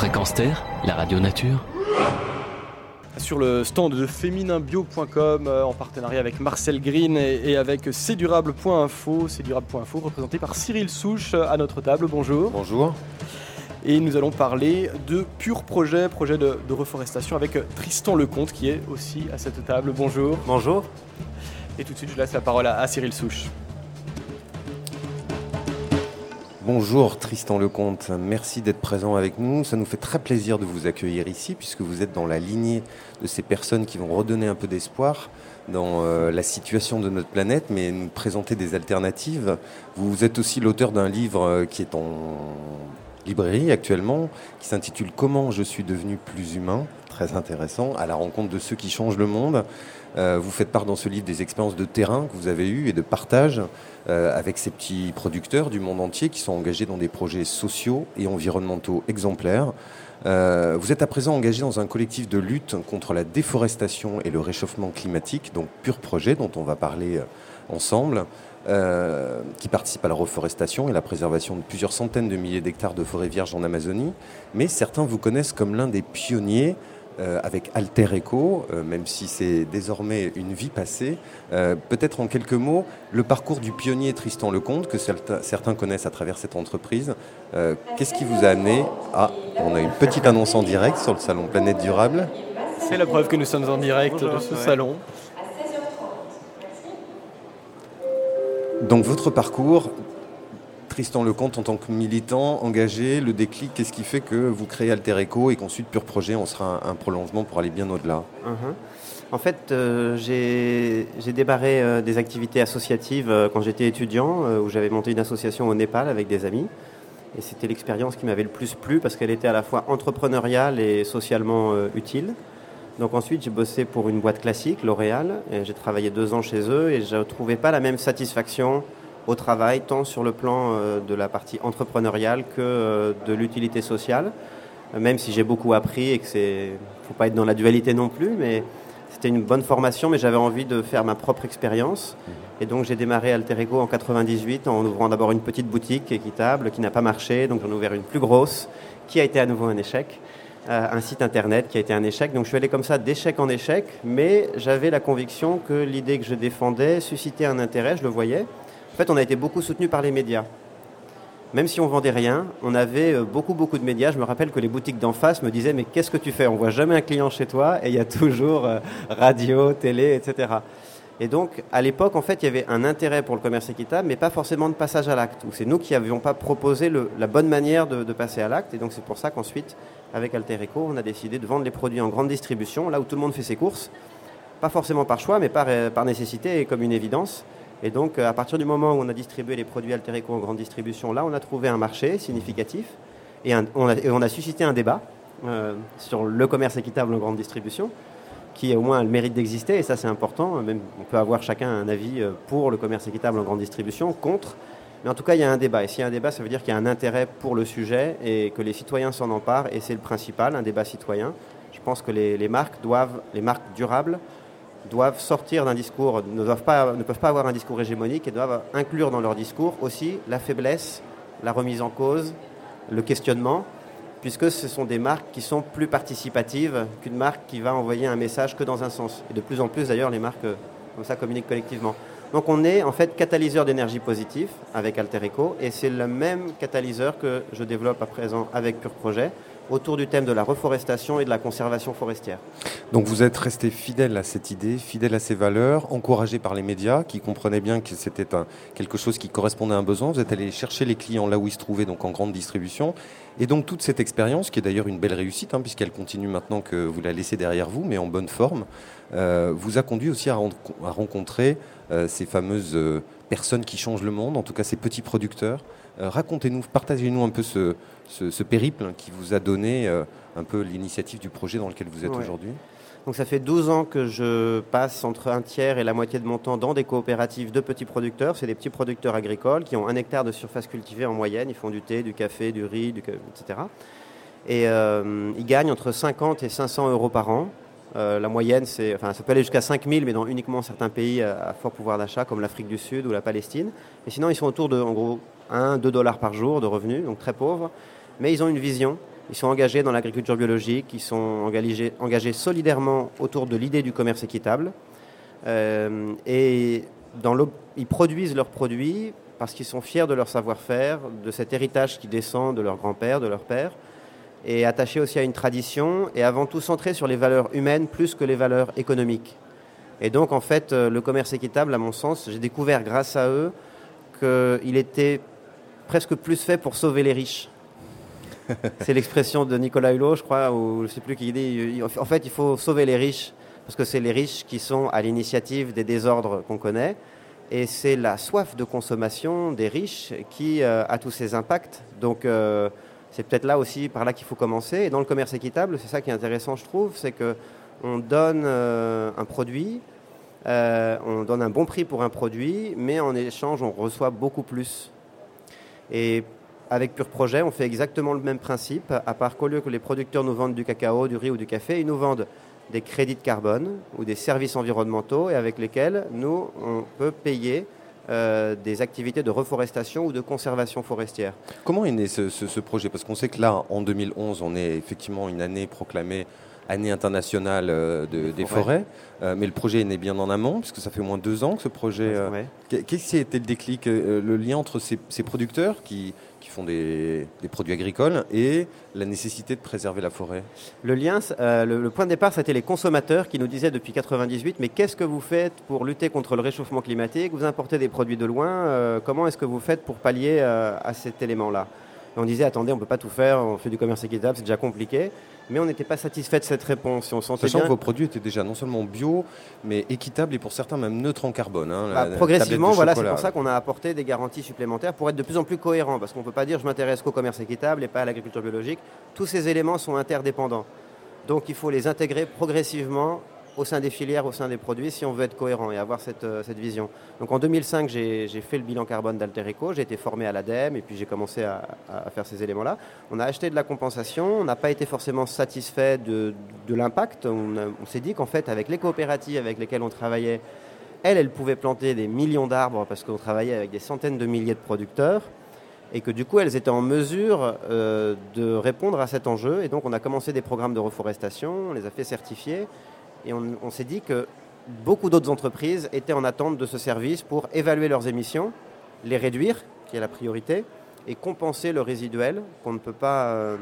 Fréquence Terre, la radio nature. Sur le stand de fémininbio.com en partenariat avec Marcel Green et avec cdurable.info, représenté par Cyril Souche à notre table. Bonjour. Bonjour. Et nous allons parler de Pur Projet de reforestation avec Tristan Lecomte qui est aussi à cette table. Bonjour. Bonjour. Et tout de suite, je laisse la parole à Cyril Souche. Bonjour Tristan Lecomte, merci d'être présent avec nous. Ça nous fait très plaisir de vous accueillir ici puisque vous êtes dans la lignée de ces personnes qui vont redonner un peu d'espoir dans la situation de notre planète, mais nous présenter des alternatives. Vous êtes aussi l'auteur d'un livre qui est en librairie actuellement, qui s'intitule « Comment je suis devenu plus humain ?» Très intéressant, à la rencontre de ceux qui changent le monde. Vous faites part dans ce livre des expériences de terrain que vous avez eues et de partage avec ces petits producteurs du monde entier qui sont engagés dans des projets sociaux et environnementaux exemplaires. Vous êtes à présent engagé dans un collectif de lutte contre la déforestation et le réchauffement climatique, donc Pur Projet, dont on va parler ensemble, qui participe à la reforestation et la préservation de plusieurs centaines de milliers d'hectares de forêts vierges en Amazonie. Mais certains vous connaissent comme l'un des pionniers avec Alter Eco, même si c'est désormais une vie passée. Peut-être en quelques mots, le parcours du pionnier Tristan Lecomte, que certains connaissent à travers cette entreprise. Qu'est-ce qui vous a amené à... On a une petite annonce en direct sur le salon Planète Durable. C'est la preuve que nous sommes en direct de ce salon. Donc votre parcours, Tristan Lecomte en tant que militant engagé, le déclic, qu'est-ce qui fait que vous créez Alter Eco et qu'ensuite Pur Projet en sera un prolongement pour aller bien au-delà? En fait, j'ai démarré des activités associatives quand j'étais étudiant, où j'avais monté une association au Népal avec des amis. Et c'était l'expérience qui m'avait le plus plu parce qu'elle était à la fois entrepreneuriale et socialement utile. Donc ensuite, j'ai bossé pour une boîte classique, L'Oréal, et j'ai travaillé 2 ans chez eux et je ne trouvais pas la même satisfaction au travail, tant sur le plan de la partie entrepreneuriale que de l'utilité sociale, même si j'ai beaucoup appris et que faut pas être dans la dualité non plus, mais c'était une bonne formation, mais j'avais envie de faire ma propre expérience. Et donc j'ai démarré Alter Eco en 98 en ouvrant d'abord une petite boutique équitable qui n'a pas marché, donc j'en ai ouvert une plus grosse qui a été à nouveau un échec. Un site internet qui a été un échec. Donc je suis allé comme ça d'échec en échec, mais j'avais la conviction que l'idée que je défendais suscitait un intérêt, je le voyais. En fait, on a été beaucoup soutenu par les médias. Même si on vendait rien, on avait beaucoup de médias. Je me rappelle que les boutiques d'en face me disaient « Mais qu'est-ce que tu fais ? On voit jamais un client chez toi et il y a toujours radio, télé, etc. » Et donc, à l'époque, en fait, il y avait un intérêt pour le commerce équitable, mais pas forcément de passage à l'acte. C'est nous qui n'avions pas proposé la bonne manière de passer à l'acte. Et donc, c'est pour ça qu'ensuite, avec Alter Eco, on a décidé de vendre les produits en grande distribution, là où tout le monde fait ses courses. Pas forcément par choix, mais par nécessité et comme une évidence. Et donc, à partir du moment où on a distribué les produits Alter Eco en grande distribution, là, on a trouvé un marché significatif et on a suscité un débat sur le commerce équitable en grande distribution, qui au moins a le mérite d'exister, et ça, c'est important. Même, on peut avoir chacun un avis pour le commerce équitable en grande distribution, contre. Mais en tout cas, il y a un débat. Et s'il y a un débat, ça veut dire qu'il y a un intérêt pour le sujet et que les citoyens s'en emparent. Et c'est le principal, un débat citoyen. Je pense que les marques durables, doivent sortir d'un discours, ne peuvent pas avoir un discours hégémonique et doivent inclure dans leur discours aussi la faiblesse, la remise en cause, le questionnement, puisque ce sont des marques qui sont plus participatives qu'une marque qui va envoyer un message que dans un sens. Et de plus en plus, d'ailleurs, les marques comme ça communiquent collectivement. Donc on est en fait catalyseur d'énergie positive avec Alter Eco, et c'est le même catalyseur que je développe à présent avec Pur Projet, autour du thème de la reforestation et de la conservation forestière. Donc vous êtes resté fidèle à cette idée, fidèle à ces valeurs, encouragé par les médias qui comprenaient bien que c'était quelque chose qui correspondait à un besoin. Vous êtes allé chercher les clients là où ils se trouvaient, donc en grande distribution. Et donc toute cette expérience, qui est d'ailleurs une belle réussite, puisqu'elle continue maintenant que vous la laissez derrière vous, mais en bonne forme, vous a conduit aussi à rencontrer ces fameuses personnes qui changent le monde, en tout cas ces petits producteurs. Racontez-nous, partagez-nous un peu ce périple qui vous a donné un peu l'initiative du projet dans lequel vous êtes aujourd'hui. Donc ça fait 12 ans que je passe entre un tiers et la moitié de mon temps dans des coopératives de petits producteurs. C'est des petits producteurs agricoles qui ont 1 hectare de surface cultivée en moyenne. Ils font du thé, du café, du riz, etc. Et ils gagnent entre 50 et 500 euros par an. La moyenne, ça peut aller jusqu'à 5 000, mais dans uniquement certains pays à fort pouvoir d'achat, comme l'Afrique du Sud ou la Palestine. Et sinon, ils sont autour de, en gros, 1-2 dollars par jour de revenus, donc très pauvres. Mais ils ont une vision Ils sont engagés dans l'agriculture biologique, ils sont engagés solidairement autour de l'idée du commerce équitable. Et ils produisent leurs produits parce qu'ils sont fiers de leur savoir-faire, de cet héritage qui descend de leur grand-père, de leur père, et attachés aussi à une tradition, et avant tout centrés sur les valeurs humaines plus que les valeurs économiques. Et donc, en fait, le commerce équitable, à mon sens, j'ai découvert grâce à eux qu'il était presque plus fait pour sauver les riches. C'est l'expression de Nicolas Hulot, je crois, ou je ne sais plus qui dit. En fait, il faut sauver les riches, parce que c'est les riches qui sont à l'initiative des désordres qu'on connaît. Et c'est la soif de consommation des riches qui a tous ces impacts. Donc, c'est peut-être là aussi, par là qu'il faut commencer. Et dans le commerce équitable, c'est ça qui est intéressant, je trouve, c'est qu'on donne un produit, on donne un bon prix pour un produit, mais en échange, on reçoit beaucoup plus. Et avec Pur Projet, on fait exactement le même principe, à part qu'au lieu que les producteurs nous vendent du cacao, du riz ou du café, ils nous vendent des crédits de carbone ou des services environnementaux et avec lesquels nous, on peut payer des activités de reforestation ou de conservation forestière. Comment est né ce projet? Parce qu'on sait que là, en 2011, on est effectivement une année proclamée année internationale des forêts, mais le projet est né bien en amont, puisque ça fait au moins 2 ans que ce projet... Qu'est-ce qui a été le déclic, le lien entre ces producteurs qui font des produits agricoles et la nécessité de préserver la forêt? Le lien, le point de départ, c'était les consommateurs qui nous disaient depuis 1998, mais qu'est-ce que vous faites pour lutter contre le réchauffement climatique? Vous importez des produits de loin, comment est-ce que vous faites pour pallier à cet élément-là? Et on disait, attendez, on ne peut pas tout faire, on fait du commerce équitable, c'est déjà compliqué. Mais on n'était pas satisfait de cette réponse. Sachant que vos produits étaient déjà non seulement bio, mais équitables et pour certains même neutres en carbone. Progressivement, voilà, c'est pour ça qu'on a apporté des garanties supplémentaires pour être de plus en plus cohérent. Parce qu'on ne peut pas dire je m'intéresse qu'au commerce équitable et pas à l'agriculture biologique. Tous ces éléments sont interdépendants. Donc il faut les intégrer progressivement au sein des filières, au sein des produits, si on veut être cohérent et avoir cette vision. Donc en 2005, j'ai fait le bilan carbone d'Altereco, j'ai été formé à l'ADEME et puis j'ai commencé à faire ces éléments-là. On a acheté de la compensation, on n'a pas été forcément satisfait de l'impact. On s'est dit qu'en fait, avec les coopératives avec lesquelles on travaillait, elles pouvaient planter des millions d'arbres parce qu'on travaillait avec des centaines de milliers de producteurs et que du coup, elles étaient en mesure de répondre à cet enjeu. Et donc, on a commencé des programmes de reforestation, on les a fait certifier. Et on s'est dit que beaucoup d'autres entreprises étaient en attente de ce service pour évaluer leurs émissions, les réduire, qui est la priorité, et compenser le résiduel qu'on ne peut pas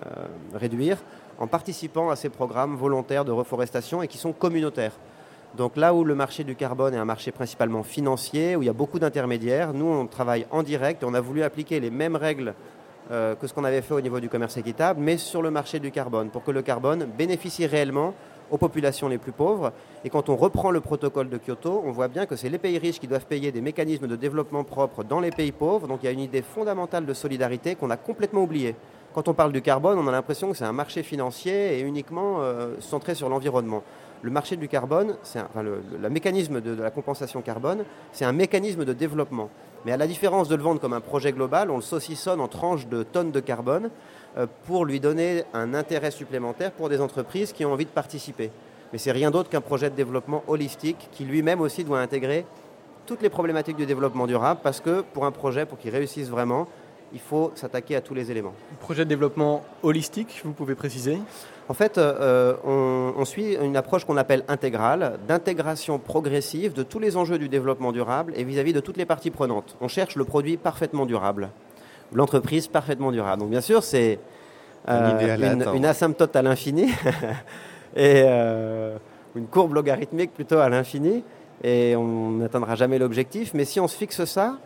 réduire en participant à ces programmes volontaires de reforestation et qui sont communautaires. Donc là où le marché du carbone est un marché principalement financier, où il y a beaucoup d'intermédiaires, nous on travaille en direct et on a voulu appliquer les mêmes règles que ce qu'on avait fait au niveau du commerce équitable, mais sur le marché du carbone, pour que le carbone bénéficie réellement aux populations les plus pauvres. Et quand on reprend le protocole de Kyoto, on voit bien que c'est les pays riches qui doivent payer des mécanismes de développement propres dans les pays pauvres. Donc il y a une idée fondamentale de solidarité qu'on a complètement oubliée. Quand on parle du carbone, on a l'impression que c'est un marché financier et uniquement centré sur l'environnement. Le marché du carbone, le mécanisme de la compensation carbone, c'est un mécanisme de développement. Mais à la différence de le vendre comme un projet global, on le saucissonne en tranches de tonnes de carbone pour lui donner un intérêt supplémentaire pour des entreprises qui ont envie de participer. Mais c'est rien d'autre qu'un projet de développement holistique qui lui-même aussi doit intégrer toutes les problématiques du développement durable parce que pour un projet, pour qu'il réussisse vraiment, il faut s'attaquer à tous les éléments. Projet de développement holistique, vous pouvez préciser? En fait, on suit une approche qu'on appelle intégrale, d'intégration progressive de tous les enjeux du développement durable et vis-à-vis de toutes les parties prenantes. On cherche le produit parfaitement durable, l'entreprise parfaitement durable. Donc bien sûr, c'est une asymptote à l'infini et une courbe logarithmique plutôt à l'infini et on n'atteindra jamais l'objectif. Mais si on se fixe ça,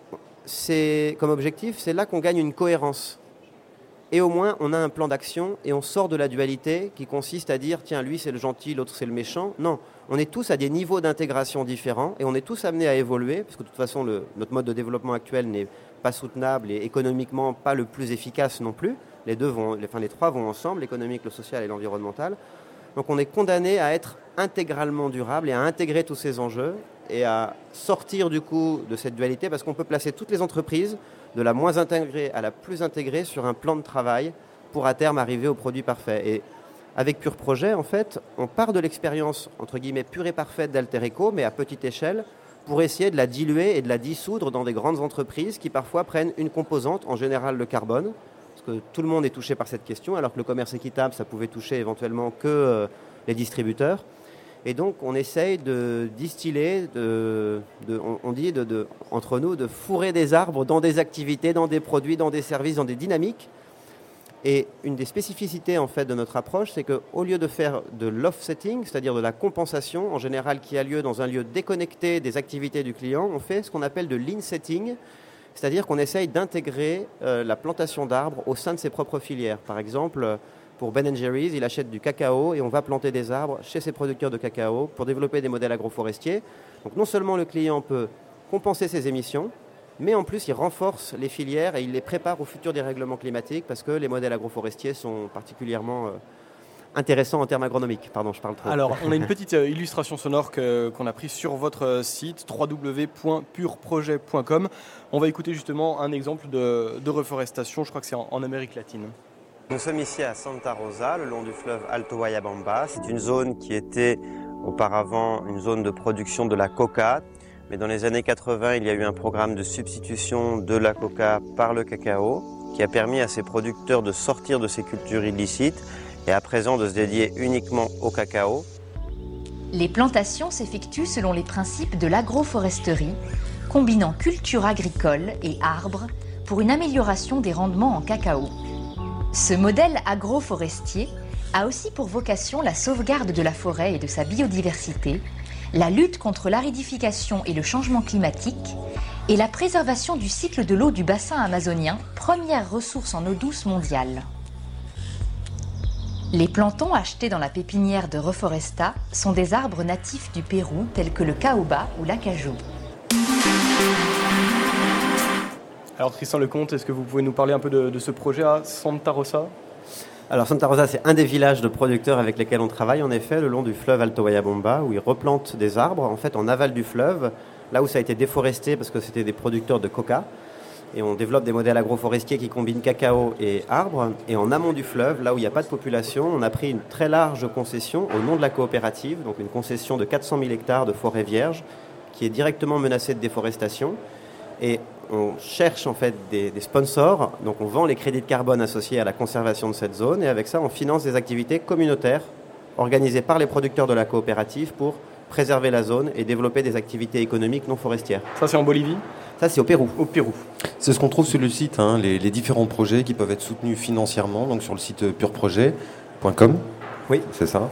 comme objectif, c'est là qu'on gagne une cohérence. Et au moins, on a un plan d'action et on sort de la dualité qui consiste à dire « tiens, lui c'est le gentil, l'autre c'est le méchant ». Non, on est tous à des niveaux d'intégration différents et on est tous amenés à évoluer parce que de toute façon, notre mode de développement actuel n'est pas soutenable et économiquement pas le plus efficace non plus. Les trois vont ensemble, l'économique, le social et l'environnemental. Donc on est condamné à être intégralement durable et à intégrer tous ces enjeux et à sortir du coup de cette dualité parce qu'on peut placer toutes les entreprises de la moins intégrée à la plus intégrée sur un plan de travail pour à terme arriver au produit parfait. Et avec Pur Projet, en fait, on part de l'expérience entre guillemets pure et parfaite d'Altereco, mais à petite échelle, pour essayer de la diluer et de la dissoudre dans des grandes entreprises qui parfois prennent une composante, en général le carbone, parce que tout le monde est touché par cette question, alors que le commerce équitable, ça pouvait toucher éventuellement que les distributeurs. Et donc, on essaye de distiller, on dit entre nous, de fourrer des arbres dans des activités, dans des produits, dans des services, dans des dynamiques. Et une des spécificités en fait de notre approche, c'est qu'au lieu de faire de l'offsetting, c'est-à-dire de la compensation, en général qui a lieu dans un lieu déconnecté des activités du client, on fait ce qu'on appelle de l'insetting, c'est-à-dire qu'on essaye d'intégrer la plantation d'arbres au sein de ses propres filières. Par exemple, pour Ben & Jerry's, il achète du cacao et on va planter des arbres chez ses producteurs de cacao pour développer des modèles agroforestiers. Donc non seulement le client peut compenser ses émissions, mais en plus il renforce les filières et il les prépare au futur dérèglement climatique parce que les modèles agroforestiers sont particulièrement intéressants en termes agronomiques. Pardon, je parle trop. Alors, on a une petite illustration sonore qu'on a prise sur votre site www.pureprojet.com. On va écouter justement un exemple de reforestation, je crois que c'est en Amérique latine. Nous sommes ici à Santa Rosa, le long du fleuve Alto Guayabamba. C'est une zone qui était auparavant une zone de production de la coca. Mais dans les années 80, il y a eu un programme de substitution de la coca par le cacao qui a permis à ces producteurs de sortir de ces cultures illicites et à présent de se dédier uniquement au cacao. Les plantations s'effectuent selon les principes de l'agroforesterie, combinant culture agricole et arbres pour une amélioration des rendements en cacao. Ce modèle agroforestier a aussi pour vocation la sauvegarde de la forêt et de sa biodiversité, la lutte contre l'aridification et le changement climatique et la préservation du cycle de l'eau du bassin amazonien, première ressource en eau douce mondiale. Les plantons achetés dans la pépinière de Reforesta sont des arbres natifs du Pérou tels que le caoba ou l'acajou. Alors Tristan Lecomte, est-ce que vous pouvez nous parler un peu de ce projet à Santa Rosa ? Alors Santa Rosa, c'est un des villages de producteurs avec lesquels on travaille en effet, le long du fleuve Alto Guayabamba, où ils replantent des arbres en fait en aval du fleuve, là où ça a été déforesté parce que c'était des producteurs de coca. Et on développe des modèles agroforestiers qui combinent cacao et arbres. Et en amont du fleuve, là où il n'y a pas de population, on a pris une très large concession au nom de la coopérative, donc une concession de 400 000 hectares de forêt vierge qui est directement menacée de déforestation. Et on cherche en fait des sponsors, donc on vend les crédits de carbone associés à la conservation de cette zone et avec ça on finance des activités communautaires organisées par les producteurs de la coopérative pour préserver la zone et développer des activités économiques non forestières. Ça c'est en Bolivie ? Ça c'est au Pérou. Au Pérou. C'est ce qu'on trouve sur le site, hein, les différents projets qui peuvent être soutenus financièrement, donc sur le site pureprojet.com. Oui. C'est ça.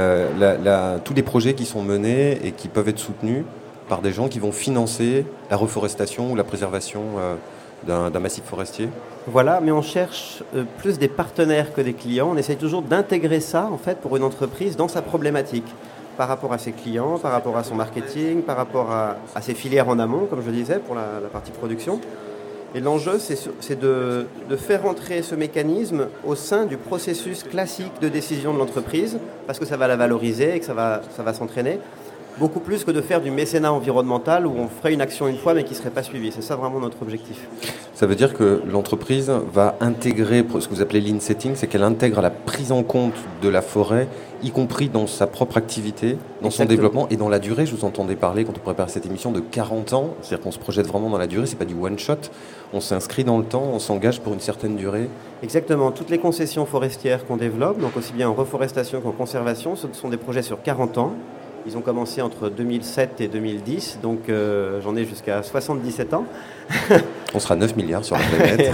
Tous les projets qui sont menés et qui peuvent être soutenus par des gens qui vont financer la reforestation ou la préservation d'un massif forestier. Voilà, mais on cherche plus des partenaires que des clients. On essaye toujours d'intégrer ça, en fait, pour une entreprise dans sa problématique, par rapport à ses clients, par rapport à son marketing, par rapport à ses filières en amont, comme je disais, pour la partie production. Et l'enjeu, c'est de faire entrer ce mécanisme au sein du processus classique de décision de l'entreprise, parce que ça va la valoriser et que ça va s'entraîner. Beaucoup plus que de faire du mécénat environnemental où on ferait une action une fois mais qui ne serait pas suivie. C'est ça vraiment notre objectif. Ça veut dire que l'entreprise va intégrer ce que vous appelez l'insetting, c'est qu'elle intègre la prise en compte de la forêt, y compris dans sa propre activité, dans son développement et dans la durée. Je vous entendais parler quand on prépare cette émission de 40 ans, c'est-à-dire qu'on se projette vraiment dans la durée, c'est pas du one-shot, on s'inscrit dans le temps, on s'engage pour une certaine durée. Exactement, toutes les concessions forestières qu'on développe, donc aussi bien en reforestation qu'en conservation, ce sont des projets sur 40 ans. Ils ont commencé entre 2007 et 2010, donc j'en ai jusqu'à 77 ans. On sera 9 milliards sur la planète.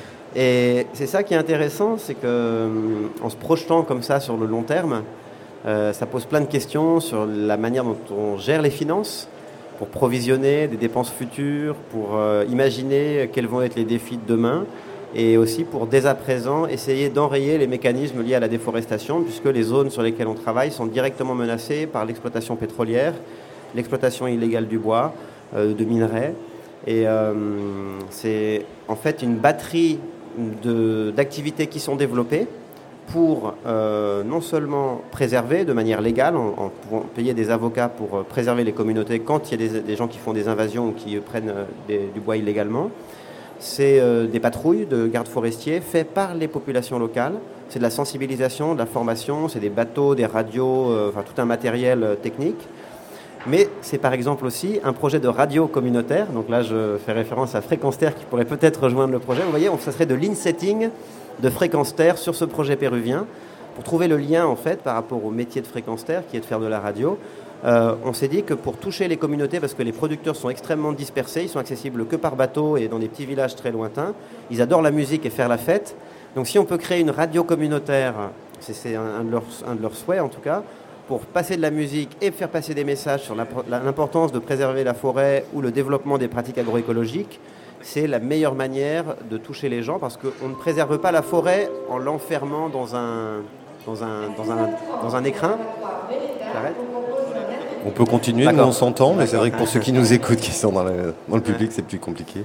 Et c'est ça qui est intéressant, c'est qu'en se projetant comme ça sur le long terme, ça pose plein de questions sur la manière dont on gère les finances pour provisionner des dépenses futures, pour imaginer quels vont être les défis de demain et aussi pour dès à présent essayer d'enrayer les mécanismes liés à la déforestation puisque les zones sur lesquelles on travaille sont directement menacées par l'exploitation pétrolière, l'exploitation illégale du bois, de minerais. Et c'est en fait une batterie d'activités qui sont développées pour non seulement préserver de manière légale, en pouvant payer des avocats pour préserver les communautés quand il y a des gens qui font des invasions ou qui prennent du bois illégalement. C'est des patrouilles de gardes forestiers faites par les populations locales. C'est de la sensibilisation, de la formation, c'est des bateaux, des radios, enfin tout un matériel technique. Mais c'est par exemple aussi un projet de radio communautaire. Donc là, je fais référence à Fréquence Terre qui pourrait peut-être rejoindre le projet. Vous voyez, ça serait de l'insetting de Fréquence Terre sur ce projet péruvien. Pour trouver le lien en fait par rapport au métier de Fréquence Terre qui est de faire de la radio, on s'est dit que pour toucher les communautés, parce que les producteurs sont extrêmement dispersés, ils sont accessibles que par bateau et dans des petits villages très lointains, ils adorent la musique et faire la fête. Donc si on peut créer une radio communautaire, c'est un de leurs souhaits en tout cas, pour passer de la musique et faire passer des messages sur l'importance de préserver la forêt ou le développement des pratiques agroécologiques, c'est la meilleure manière de toucher les gens parce qu'on ne préserve pas la forêt en l'enfermant dans un écrin. J'arrête. On peut continuer, nous D'accord. on s'entend, mais c'est vrai que pour ceux qui nous écoutent, qui sont dans le public, c'est plus compliqué.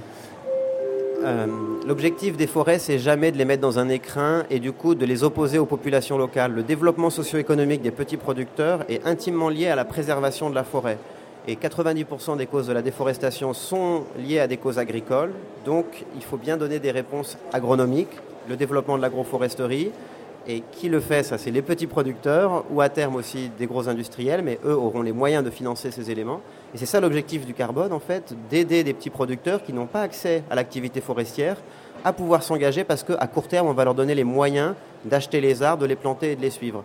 L'objectif des forêts, c'est jamais de les mettre dans un écrin et du coup de les opposer aux populations locales. Le développement socio-économique des petits producteurs est intimement lié à la préservation de la forêt. Et 90% des causes de la déforestation sont liées à des causes agricoles. Donc il faut bien donner des réponses agronomiques, le développement de l'agroforesterie. Et qui le fait, ça c'est les petits producteurs ou à terme aussi des gros industriels, mais eux auront les moyens de financer ces éléments. Et c'est ça l'objectif du carbone en fait, d'aider des petits producteurs qui n'ont pas accès à l'activité forestière à pouvoir s'engager parce qu'à court terme on va leur donner les moyens d'acheter les arbres, de les planter et de les suivre.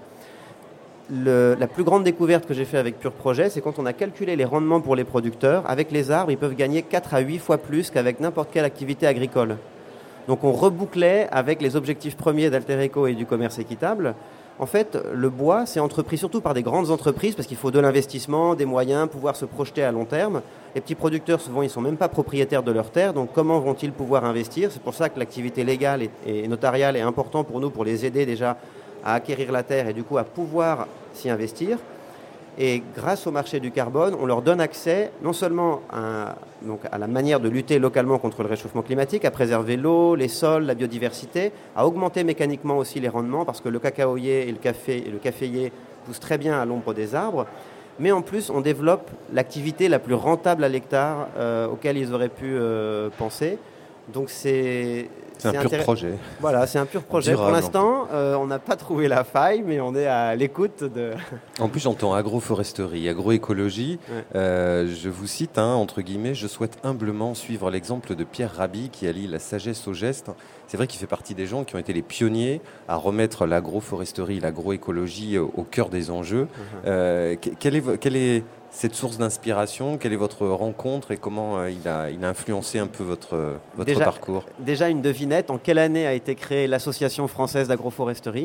La plus grande découverte que j'ai fait avec Pure Projet, c'est quand on a calculé les rendements pour les producteurs, avec les arbres ils peuvent gagner 4 à 8 fois plus qu'avec n'importe quelle activité agricole. Donc on rebouclait avec les objectifs premiers d'Alter-Eco et du commerce équitable. En fait, le bois, c'est entrepris surtout par des grandes entreprises parce qu'il faut de l'investissement, des moyens, pouvoir se projeter à long terme. Les petits producteurs, souvent, ils ne sont même pas propriétaires de leurs terres, donc comment vont-ils pouvoir investir ? C'est pour ça que l'activité légale et notariale est importante pour nous, pour les aider déjà à acquérir la terre et du coup à pouvoir s'y investir. Et grâce au marché du carbone, on leur donne accès non seulement à la manière de lutter localement contre le réchauffement climatique, à préserver l'eau, les sols, la biodiversité, à augmenter mécaniquement aussi les rendements parce que le cacaoyer et le caféier poussent très bien à l'ombre des arbres. Mais en plus, on développe l'activité la plus rentable à l'hectare auquel ils auraient pu penser. Donc c'est un pur projet. Voilà, c'est un pur projet. Durable, pour l'instant, on n'a pas trouvé la faille, mais on est à l'écoute de... En plus, j'entends agroforesterie, agroécologie. Ouais. Je vous cite, entre guillemets, je souhaite humblement suivre l'exemple de Pierre Rabhi qui allie la sagesse au geste. C'est vrai qu'il fait partie des gens qui ont été les pionniers à remettre l'agroforesterie, l'agroécologie au cœur des enjeux. Quelle est cette source d'inspiration? Quelle est votre rencontre et comment il a influencé un peu votre parcours? Déjà une devinette, en quelle année a été créée l'Association française d'agroforesterie?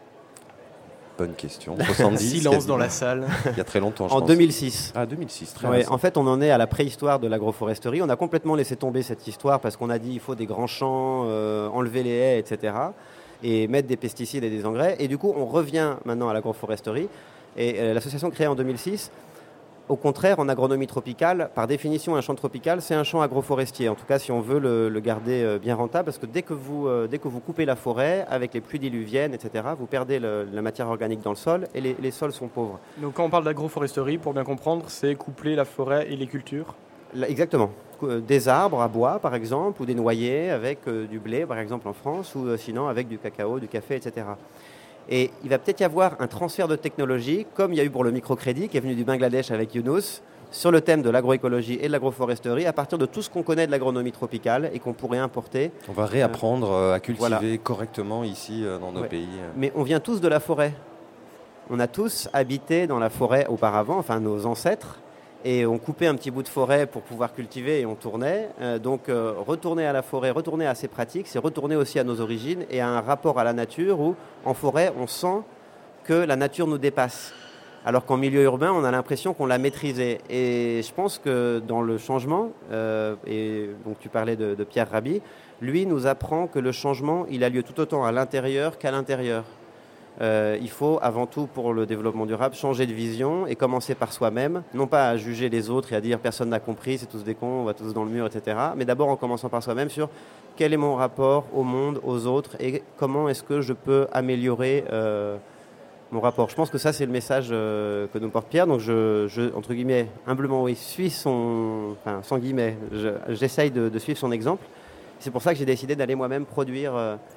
Bonne question. 70. Silence dans la salle. Il y a très longtemps, je pense. En 2006. Ah, 2006, très bien. En fait, on en est à la préhistoire de l'agroforesterie. On a complètement laissé tomber cette histoire parce qu'on a dit il faut des grands champs, enlever les haies, etc. et mettre des pesticides et des engrais. Et du coup, on revient maintenant à l'agroforesterie. Et l'association créée en 2006... Au contraire, en agronomie tropicale, par définition, un champ tropical, c'est un champ agroforestier. En tout cas, si on veut le garder bien rentable, parce que dès que vous coupez la forêt, avec les pluies diluviennes, etc., vous perdez la matière organique dans le sol et les sols sont pauvres. Donc quand on parle d'agroforesterie, pour bien comprendre, c'est coupler la forêt et les cultures? Exactement. Des arbres à bois, par exemple, ou des noyers avec du blé, par exemple, en France, ou sinon avec du cacao, du café, etc. Et il va peut-être y avoir un transfert de technologie, comme il y a eu pour le microcrédit, qui est venu du Bangladesh avec Younous, sur le thème de l'agroécologie et de l'agroforesterie, à partir de tout ce qu'on connaît de l'agronomie tropicale et qu'on pourrait importer. On va réapprendre à cultiver correctement ici dans nos pays. Mais on vient tous de la forêt. On a tous habité dans la forêt auparavant, enfin nos ancêtres, et on coupait un petit bout de forêt pour pouvoir cultiver et on tournait. Donc retourner à la forêt, retourner à ces pratiques, c'est retourner aussi à nos origines et à un rapport à la nature où, en forêt, on sent que la nature nous dépasse. Alors qu'en milieu urbain, on a l'impression qu'on l'a maîtrisée. Et je pense que dans le changement, et donc tu parlais de Pierre Rabhi, lui nous apprend que le changement, il a lieu tout autant à l'intérieur qu'à l'intérieur. Il faut avant tout pour le développement durable changer de vision et commencer par soi-même, non pas à juger les autres et à dire personne n'a compris, c'est tous des cons, on va tous dans le mur, etc. Mais d'abord en commençant par soi-même sur quel est mon rapport au monde, aux autres et comment est-ce que je peux améliorer mon rapport. Je pense que ça c'est le message que nous porte Pierre, donc je entre guillemets, humblement suis sans guillemets, j'essaye de suivre son exemple. C'est pour ça que j'ai décidé d'aller moi-même produire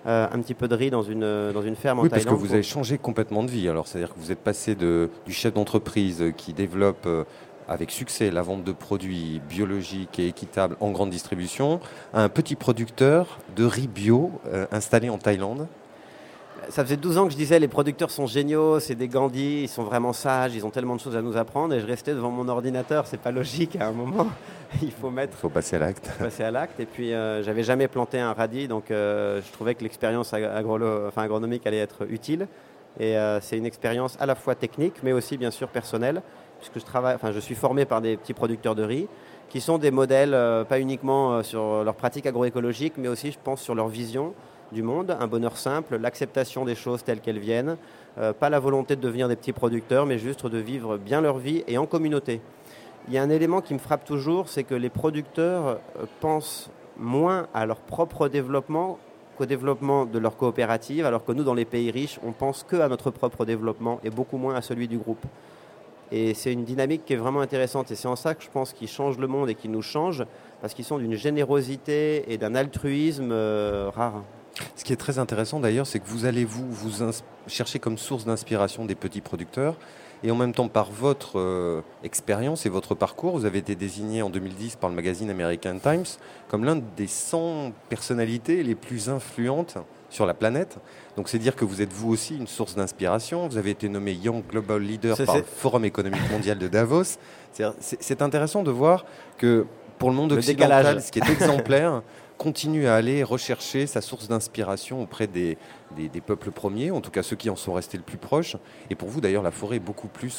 un petit peu de riz dans une ferme en Oui, Thaïlande. parce que vous avez changé complètement de vie. Alors, c'est-à-dire que vous êtes passé du chef d'entreprise qui développe avec succès la vente de produits biologiques et équitables en grande distribution à un petit producteur de riz bio installé en Thaïlande. Ça faisait 12 ans que je disais les producteurs sont géniaux, c'est des Gandhi, ils sont vraiment sages, ils ont tellement de choses à nous apprendre et je restais devant mon ordinateur, c'est pas logique à un moment, il faut passer à l'acte. Et puis j'avais jamais planté un radis donc je trouvais que l'expérience agronomique allait être utile et c'est une expérience à la fois technique mais aussi bien sûr personnelle puisque je suis formé par des petits producteurs de riz qui sont des modèles pas uniquement sur leur pratique agroécologique mais aussi je pense sur leur vision du monde, un bonheur simple, l'acceptation des choses telles qu'elles viennent, pas la volonté de devenir des petits producteurs, mais juste de vivre bien leur vie et en communauté. Il y a un élément qui me frappe toujours, c'est que les producteurs pensent moins à leur propre développement qu'au développement de leur coopérative, alors que nous, dans les pays riches, on pense qu'à notre propre développement et beaucoup moins à celui du groupe. Et c'est une dynamique qui est vraiment intéressante et c'est en ça que je pense qu'ils changent le monde et qu'ils nous changent, parce qu'ils sont d'une générosité et d'un altruisme rare. Ce qui est très intéressant d'ailleurs, c'est que vous allez vous chercher comme source d'inspiration des petits producteurs et en même temps par votre expérience et votre parcours, vous avez été désigné en 2010 par le magazine American Times comme l'un des 100 personnalités les plus influentes sur la planète. Donc c'est dire que vous êtes vous aussi une source d'inspiration. Vous avez été nommé Young Global Leader par le Forum économique mondial de Davos. C'est intéressant de voir que pour le monde occidental, ce qui est exemplaire, continue à aller rechercher sa source d'inspiration auprès des peuples premiers, en tout cas ceux qui en sont restés le plus proches. Et pour vous, d'ailleurs, la forêt est beaucoup plus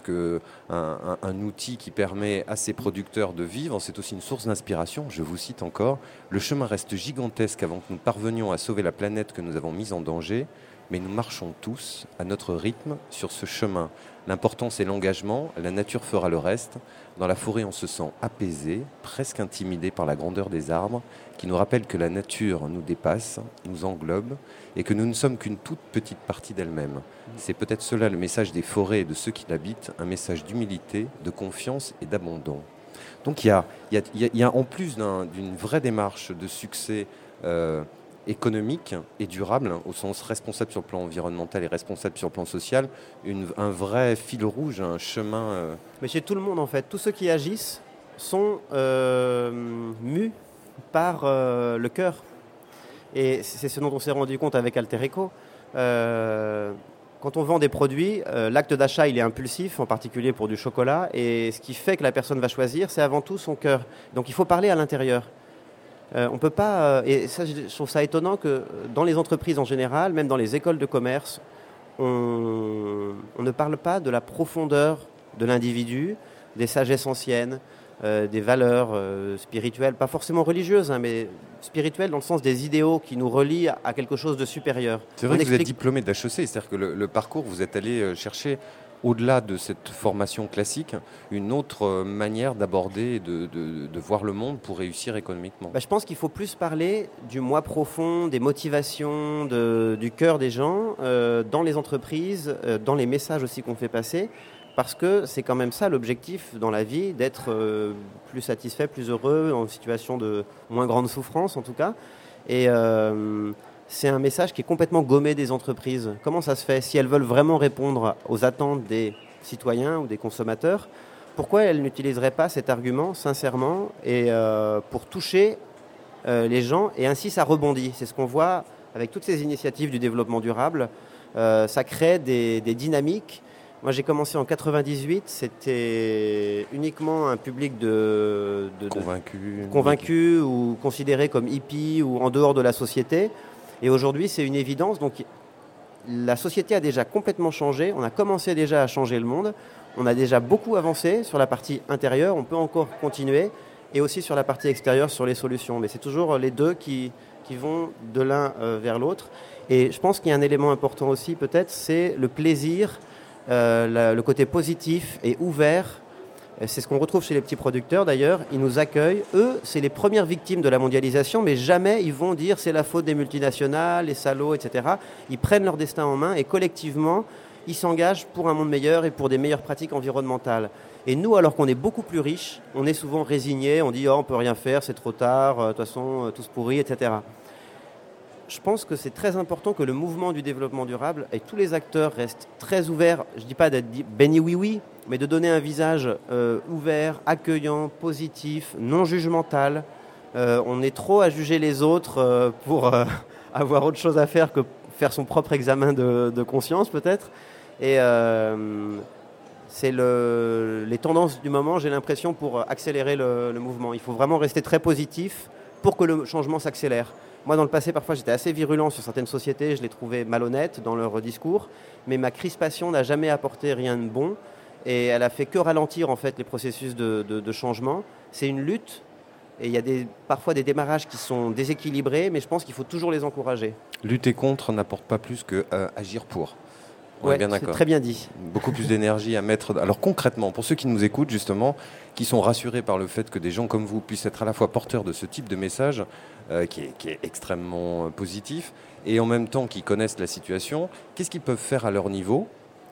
qu'un outil qui permet à ses producteurs de vivre. C'est aussi une source d'inspiration. Je vous cite encore. « Le chemin reste gigantesque avant que nous parvenions à sauver la planète que nous avons mise en danger, mais nous marchons tous à notre rythme sur ce chemin. L'important, c'est l'engagement. La nature fera le reste. Dans la forêt, on se sent apaisé, presque intimidé par la grandeur des arbres, qui nous rappelle que la nature nous dépasse, nous englobe, et que nous ne sommes qu'une toute petite partie d'elle-même. C'est peut-être cela le message des forêts et de ceux qui l'habitent, un message d'humilité, de confiance et d'abandon. » Donc il y a en plus d'une vraie démarche de succès économique et durable, au sens responsable sur le plan environnemental et responsable sur le plan social, un vrai fil rouge, un chemin... Mais chez tout le monde en fait, tous ceux qui agissent sont mus par le cœur. Et c'est ce dont on s'est rendu compte avec Alter Eco. Quand on vend des produits, l'acte d'achat il est impulsif, en particulier pour du chocolat, et ce qui fait que la personne va choisir, c'est avant tout son cœur. Donc il faut parler à l'intérieur. On peut pas, et ça, je trouve ça étonnant que dans les entreprises en général, même dans les écoles de commerce, on ne parle pas de la profondeur de l'individu, des sagesses anciennes, des valeurs spirituelles, pas forcément religieuses, hein, mais spirituelles dans le sens des idéaux qui nous relient à quelque chose de supérieur. C'est vrai que vous êtes diplômé d'HEC, c'est-à-dire que le parcours, vous êtes allé chercher, au-delà de cette formation classique, une autre manière d'aborder et de voir le monde pour réussir économiquement. Je pense qu'il faut plus parler du moi profond, des motivations, du cœur des gens, dans les entreprises, dans les messages aussi qu'on fait passer, parce que c'est quand même ça l'objectif dans la vie, d'être plus satisfait, plus heureux, en situation de moins grande souffrance en tout cas. Et c'est un message qui est complètement gommé des entreprises. Comment ça se fait ? Si elles veulent vraiment répondre aux attentes des citoyens ou des consommateurs, pourquoi elles n'utiliseraient pas cet argument sincèrement et pour toucher les gens, et ainsi ça rebondit. C'est ce qu'on voit avec toutes ces initiatives du développement durable. Ça crée des dynamiques. Moi, j'ai commencé en 98, c'était uniquement un public de convaincus ou considérés comme hippies ou en dehors de la société. Et aujourd'hui, c'est une évidence. Donc, la société a déjà complètement changé. On a commencé déjà à changer le monde. On a déjà beaucoup avancé sur la partie intérieure. On peut encore continuer. Et aussi sur la partie extérieure, sur les solutions. Mais c'est toujours les deux qui vont de l'un vers l'autre. Et je pense qu'il y a un élément important aussi, peut-être, c'est le plaisir, le côté positif et ouvert. C'est ce qu'on retrouve chez les petits producteurs d'ailleurs. Ils nous accueillent. Eux, c'est les premières victimes de la mondialisation, mais jamais ils vont dire c'est la faute des multinationales, les salauds, etc. Ils prennent leur destin en main et collectivement, ils s'engagent pour un monde meilleur et pour des meilleures pratiques environnementales. Et nous, alors qu'on est beaucoup plus riches, on est souvent résignés. On dit on peut rien faire, c'est trop tard, de toute façon, tous pourris, etc. je pense que c'est très important que le mouvement du développement durable et tous les acteurs restent très ouverts. Je ne dis pas d'être béni oui, mais de donner un visage ouvert, accueillant, positif, non jugemental. On est trop à juger les autres pour avoir autre chose à faire que faire son propre examen de conscience peut-être. Et c'est les tendances du moment, j'ai l'impression, pour accélérer le mouvement. Il faut vraiment rester très positif pour que le changement s'accélère. Moi, dans le passé, parfois, j'étais assez virulent sur certaines sociétés, je les trouvais malhonnêtes dans leur discours, mais ma crispation n'a jamais apporté rien de bon et elle a fait que ralentir en fait les processus de changement. C'est une lutte et il y a parfois des démarrages qui sont déséquilibrés, mais je pense qu'il faut toujours les encourager. Lutter contre n'apporte pas plus que agir pour. Ouais, c'est très bien dit. Beaucoup plus d'énergie à mettre. Alors concrètement, pour ceux qui nous écoutent justement, qui sont rassurés par le fait que des gens comme vous puissent être à la fois porteurs de ce type de message, qui est extrêmement positif, et en même temps qui connaissent la situation, qu'est-ce qu'ils peuvent faire à leur niveau ?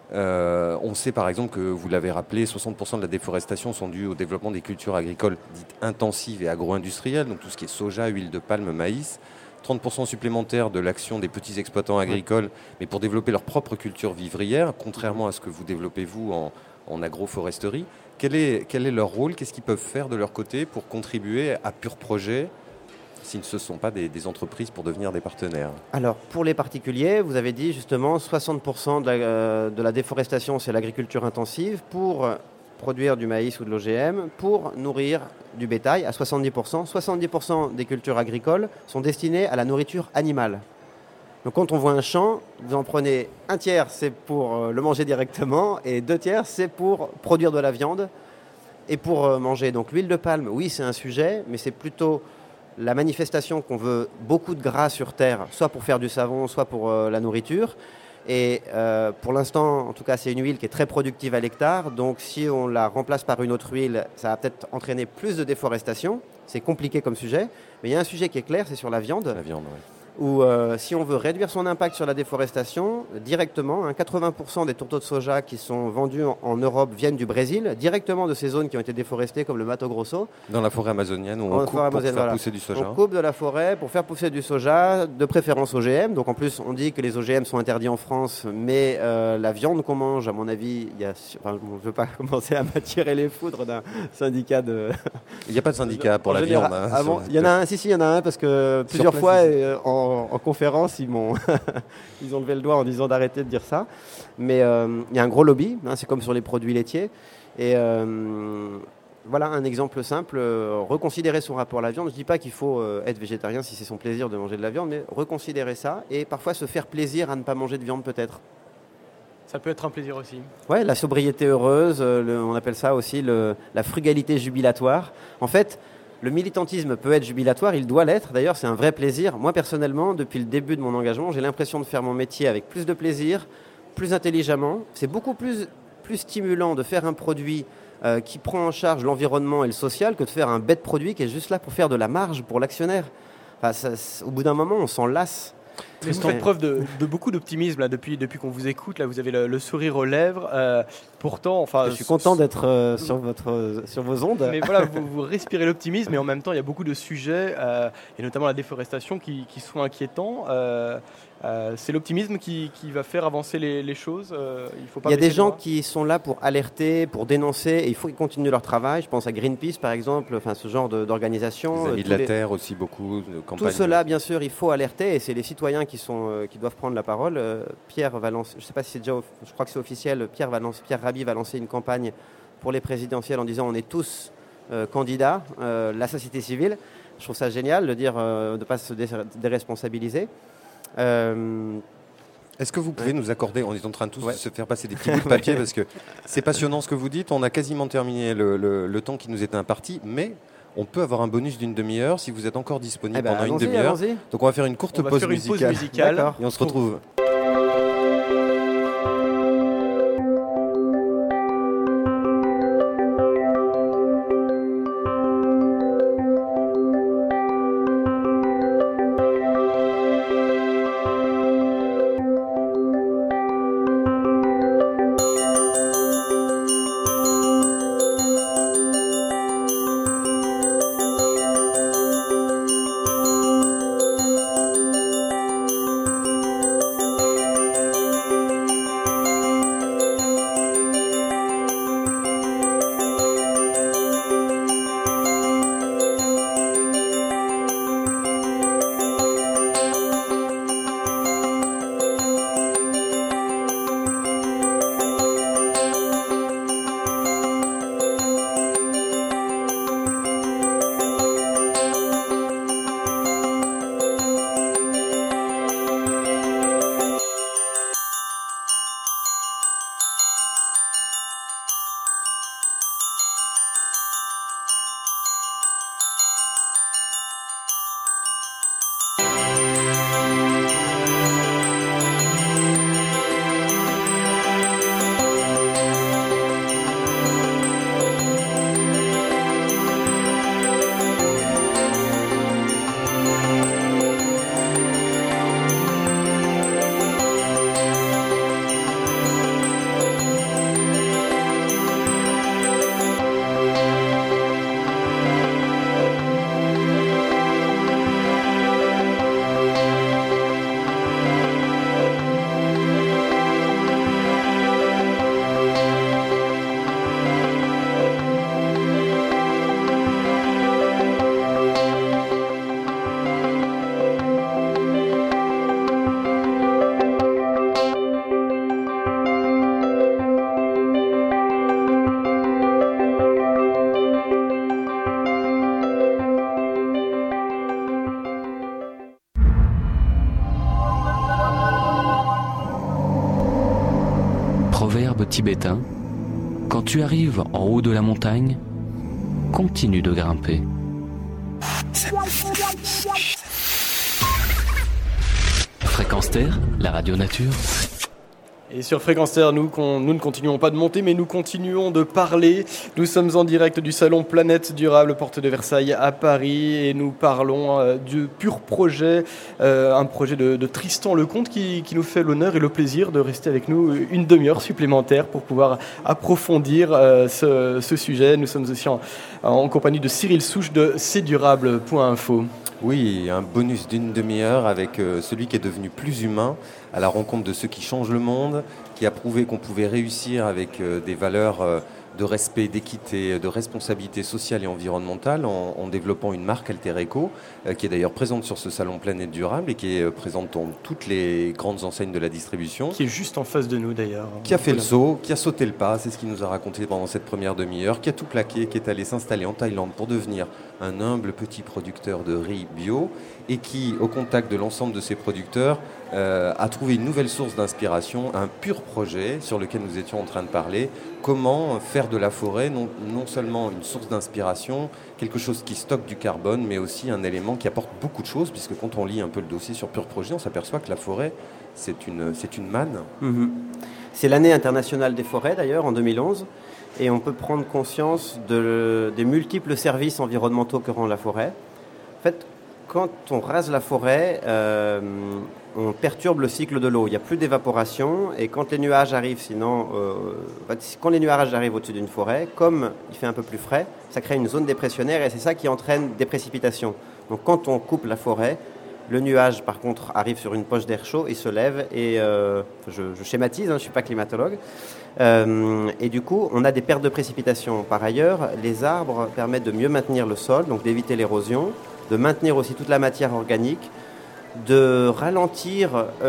On sait par exemple que, vous l'avez rappelé, 60% de la déforestation sont dues au développement des cultures agricoles dites intensives et agro-industrielles, donc tout ce qui est soja, huile de palme, maïs. 30% supplémentaires de l'action des petits exploitants agricoles, mais pour développer leur propre culture vivrière, contrairement à ce que vous développez vous en agroforesterie. Quel est leur rôle ? Qu'est-ce qu'ils peuvent faire de leur côté pour contribuer à Pur Projet, si ce ne sont pas des entreprises pour devenir des partenaires ? Alors, pour les particuliers, vous avez dit justement 60% de la déforestation, c'est l'agriculture intensive. Pour produire du maïs ou de l'OGM, pour nourrir du bétail à 70%. 70% des cultures agricoles sont destinées à la nourriture animale. Donc quand on voit un champ, vous en prenez un tiers, c'est pour le manger directement, et 2 tiers, c'est pour produire de la viande et pour manger. Donc l'huile de palme, oui, c'est un sujet, mais c'est plutôt la manifestation qu'on veut beaucoup de gras sur terre, soit pour faire du savon, soit pour la nourriture. Et pour l'instant, en tout cas, c'est une huile qui est très productive à l'hectare. Donc si on la remplace par une autre huile, ça va peut-être entraîner plus de déforestation. C'est compliqué comme sujet. Mais il y a un sujet qui est clair, c'est sur la viande. La viande, oui. Où si on veut réduire son impact sur la déforestation, directement, 80% des tourteaux de soja qui sont vendus en Europe viennent du Brésil, directement de ces zones qui ont été déforestées comme le Mato Grosso. Dans la forêt amazonienne, où on coupe pour faire pousser du soja. On coupe de la forêt pour faire pousser du soja, de préférence OGM. Donc en plus, on dit que les OGM sont interdits en France, mais la viande qu'on mange, à mon avis, je ne veux pas commencer à m'attirer les foudres d'un syndicat de... Il n'y a pas de syndicat pour la viande. Il y en a un, il y en a un, parce que plusieurs fois, en conférence, ils ont levé le doigt en disant d'arrêter de dire ça. Mais il y a un gros lobby, c'est comme sur les produits laitiers. Et voilà un exemple simple, reconsidérer son rapport à la viande. Je ne dis pas qu'il faut être végétarien si c'est son plaisir de manger de la viande, mais reconsidérer ça et parfois se faire plaisir à ne pas manger de viande peut-être. Ça peut être un plaisir aussi. Ouais, la sobriété heureuse, on appelle ça aussi la frugalité jubilatoire. En fait, le militantisme peut être jubilatoire, il doit l'être. D'ailleurs, c'est un vrai plaisir. Moi, personnellement, depuis le début de mon engagement, j'ai l'impression de faire mon métier avec plus de plaisir, plus intelligemment. C'est beaucoup plus stimulant de faire un produit qui prend en charge l'environnement et le social que de faire un bête produit qui est juste là pour faire de la marge pour l'actionnaire. Enfin, au bout d'un moment, on s'en lasse. Vous faites preuve de beaucoup d'optimisme là, depuis qu'on vous écoute. Là, vous avez le sourire aux lèvres. Pourtant, je suis content d'être sur vos ondes. Mais voilà, vous respirez l'optimisme, mais en même temps, il y a beaucoup de sujets, et notamment la déforestation, qui sont inquiétants. C'est l'optimisme qui va faire avancer les choses. Il y a des gens qui sont là pour alerter, pour dénoncer, et il faut qu'ils continuent leur travail. Je pense à Greenpeace, par exemple, ce genre d'organisation. Les Amis de la Terre aussi, beaucoup de campagnes. Tout cela, bien sûr, il faut alerter, et c'est les citoyens qui doivent prendre la parole. Pierre va lancer, je ne sais pas si c'est déjà, je crois que c'est officiel, Pierre Rabhi va lancer une campagne pour les présidentielles en disant on est tous candidats, la société civile. Je trouve ça génial de dire de ne pas se déresponsabiliser. Est-ce que vous pouvez nous accorder, on est en train de tous se faire passer des petits bouts de papier parce que c'est passionnant ce que vous dites, on a quasiment terminé le temps qui nous était imparti, mais on peut avoir un bonus d'une demi-heure si vous êtes encore disponible pendant une demi-heure. Donc on va faire une courte pause musicale et on se retrouve. l'arbre tibétain, quand tu arrives en haut de la montagne, continue de grimper. Fréquence Terre, la radio nature. Et sur Fréquence Terre, nous ne continuons pas de monter, mais nous continuons de parler. Nous sommes en direct du salon Planète Durable, porte de Versailles à Paris, et nous parlons du pur projet, un projet de Tristan Lecomte qui nous fait l'honneur et le plaisir de rester avec nous une demi-heure supplémentaire pour pouvoir approfondir ce sujet. Nous sommes aussi en compagnie de Cyril Souche de cdurable.info. Oui, un bonus d'une demi-heure avec celui qui est devenu plus humain, à la rencontre de ceux qui changent le monde, qui a prouvé qu'on pouvait réussir avec des valeurs de respect, d'équité, de responsabilité sociale et environnementale en développant une marque Alter Eco, qui est d'ailleurs présente sur ce salon Planète Durable et qui est présente dans toutes les grandes enseignes de la distribution. Qui est juste en face de nous d'ailleurs. Qui a fait le saut, qui a sauté le pas, c'est ce qu'il nous a raconté pendant cette première demi-heure, qui a tout plaqué, qui est allé s'installer en Thaïlande pour devenir un humble petit producteur de riz bio et qui, au contact de l'ensemble de ses producteurs, a trouvé une nouvelle source d'inspiration, un pur projet sur lequel nous étions en train de parler. Comment faire de la forêt non seulement une source d'inspiration, quelque chose qui stocke du carbone, mais aussi un élément qui apporte beaucoup de choses, puisque quand on lit un peu le dossier sur Pur Projet, on s'aperçoit que la forêt, c'est une manne. Mmh. C'est l'année internationale des forêts d'ailleurs, en 2011, et on peut prendre conscience des multiples services environnementaux que rend la forêt. En fait, quand on rase la forêt, on perturbe le cycle de l'eau. Il n'y a plus d'évaporation et quand les nuages arrivent, quand les nuages arrivent au-dessus d'une forêt, comme il fait un peu plus frais, ça crée une zone dépressionnaire et c'est ça qui entraîne des précipitations. Donc quand on coupe la forêt, le nuage par contre arrive sur une poche d'air chaud, il se lève et je schématise, je ne suis pas climatologue. Et du coup, on a des pertes de précipitations. Par ailleurs, les arbres permettent de mieux maintenir le sol, donc d'éviter l'érosion, de maintenir aussi toute la matière organique, de ralentir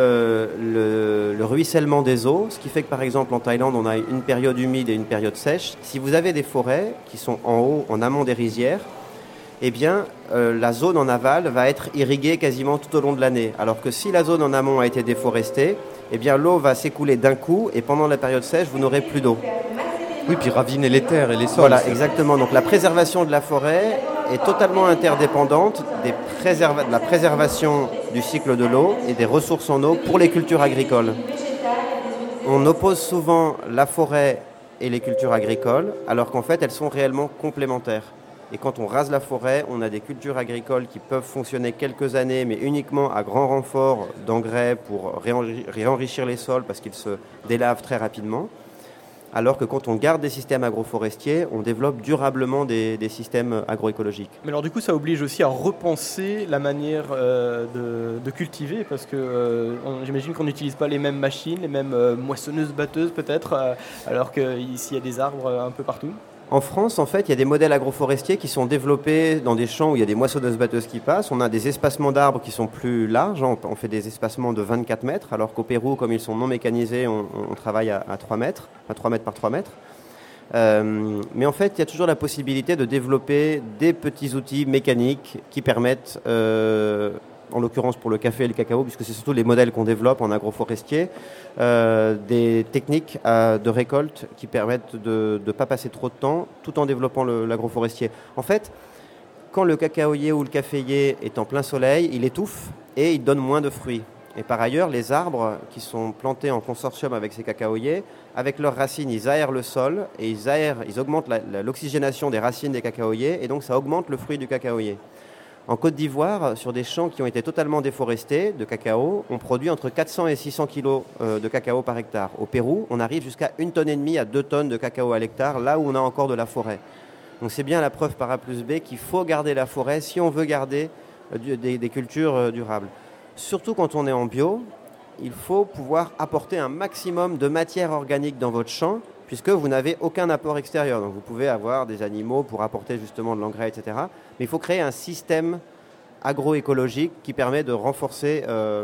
le ruissellement des eaux, ce qui fait que par exemple en Thaïlande on a une période humide et une période sèche. Si vous avez des forêts qui sont en haut, en amont des rizières, eh bien la zone en aval va être irriguée quasiment tout au long de l'année. Alors que si la zone en amont a été déforestée, eh bien l'eau va s'écouler d'un coup et pendant la période sèche vous n'aurez plus d'eau. Oui, puis raviner les terres et les sols. Voilà, exactement. Donc la préservation de la forêt est totalement interdépendante de la préservation du cycle de l'eau et des ressources en eau pour les cultures agricoles. On oppose souvent la forêt et les cultures agricoles, alors qu'en fait elles sont réellement complémentaires. Et quand on rase la forêt, on a des cultures agricoles qui peuvent fonctionner quelques années, mais uniquement à grand renfort d'engrais pour réenrichir les sols parce qu'ils se délavent très rapidement. Alors que quand on garde des systèmes agroforestiers, on développe durablement des systèmes agroécologiques. Mais alors du coup, ça oblige aussi à repenser la manière de cultiver, parce que j'imagine qu'on n'utilise pas les mêmes machines, les mêmes moissonneuses-batteuses peut-être, alors qu'ici il y a des arbres un peu partout. En France, en fait, il y a des modèles agroforestiers qui sont développés dans des champs où il y a des moissonneuses-batteuses qui passent. On a des espacements d'arbres qui sont plus larges. On fait des espacements de 24 mètres, alors qu'au Pérou, comme ils sont non mécanisés, on travaille à 3 mètres, à 3 mètres par 3 mètres. Mais en fait, il y a toujours la possibilité de développer des petits outils mécaniques qui permettent, en l'occurrence pour le café et le cacao, puisque c'est surtout les modèles qu'on développe en agroforestier, des techniques de récolte qui permettent de ne pas passer trop de temps tout en développant l'agroforestier. En fait, quand le cacaoyer ou le caféier est en plein soleil, il étouffe et il donne moins de fruits. Et par ailleurs, les arbres qui sont plantés en consortium avec ces cacaoyers, avec leurs racines, ils aèrent le sol et ils augmentent l'oxygénation des racines des cacaoyers et donc ça augmente le fruit du cacaoyer. En Côte d'Ivoire, sur des champs qui ont été totalement déforestés de cacao, on produit entre 400 et 600 kilos de cacao par hectare. Au Pérou, on arrive jusqu'à 1,5 tonne à 2 tonnes de cacao à l'hectare, là où on a encore de la forêt. Donc c'est bien la preuve par A plus B qu'il faut garder la forêt si on veut garder des cultures durables. Surtout quand on est en bio, il faut pouvoir apporter un maximum de matière organique dans votre champ, puisque vous n'avez aucun apport extérieur. Donc vous pouvez avoir des animaux pour apporter justement de l'engrais, etc. Mais il faut créer un système agroécologique qui permet de renforcer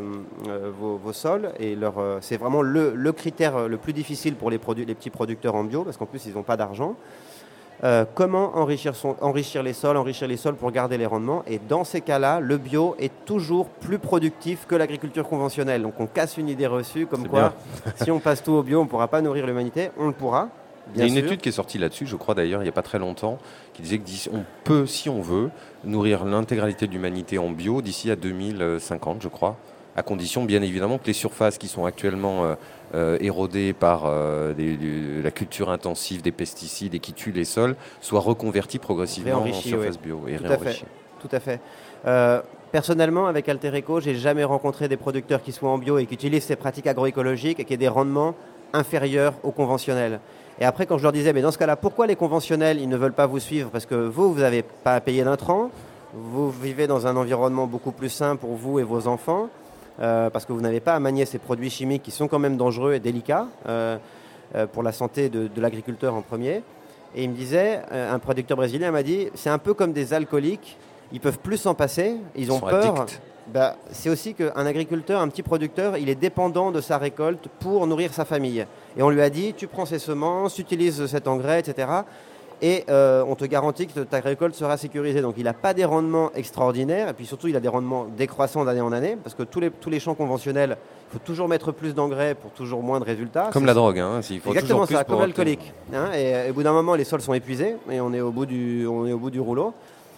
vos sols. Et c'est vraiment le critère le plus difficile pour les petits producteurs en bio, parce qu'en plus ils n'ont pas d'argent. comment enrichir les sols pour garder les rendements. Et dans ces cas-là, le bio est toujours plus productif que l'agriculture conventionnelle. Donc on casse une idée reçue comme quoi, si on passe tout au bio, on ne pourra pas nourrir l'humanité. On le pourra. Il y a une étude qui est sortie là-dessus, je crois d'ailleurs, il n'y a pas très longtemps, qui disait qu'on peut, si on veut, nourrir l'intégralité de l'humanité en bio d'ici à 2050, je crois, à condition, bien évidemment, que les surfaces qui sont actuellement érodées par la culture intensive des pesticides et qui tuent les sols soient reconverties progressivement en surfaces bio et réenrichies. Tout à fait. Personnellement, avec Alter Eco, j'ai jamais rencontré des producteurs qui soient en bio et qui utilisent ces pratiques agroécologiques et qui aient des rendements inférieurs aux conventionnels. Et après, quand je leur disais, mais dans ce cas-là, pourquoi les conventionnels, ils ne veulent pas vous suivre? Parce que vous n'avez pas à payer d'intrants, vous vivez dans un environnement beaucoup plus sain pour vous et vos enfants, parce que vous n'avez pas à manier ces produits chimiques qui sont quand même dangereux et délicats pour la santé de l'agriculteur en premier. Et il me disait, un producteur brésilien m'a dit, c'est un peu comme des alcooliques, ils peuvent plus s'en passer, ils ont peur. C'est aussi qu'un agriculteur, un petit producteur, il est dépendant de sa récolte pour nourrir sa famille. Et on lui a dit, tu prends ces semences, utilise cet engrais, etc. Et on te garantit que ta récolte sera sécurisée. Donc il n'a pas des rendements extraordinaires, et puis surtout il a des rendements décroissants d'année en année, parce que tous les champs conventionnels, il faut toujours mettre plus d'engrais pour toujours moins de résultats. Comme la drogue, il faut exactement toujours plus ça, comme l'alcoolique. Et au bout d'un moment, les sols sont épuisés, et on est au bout du rouleau.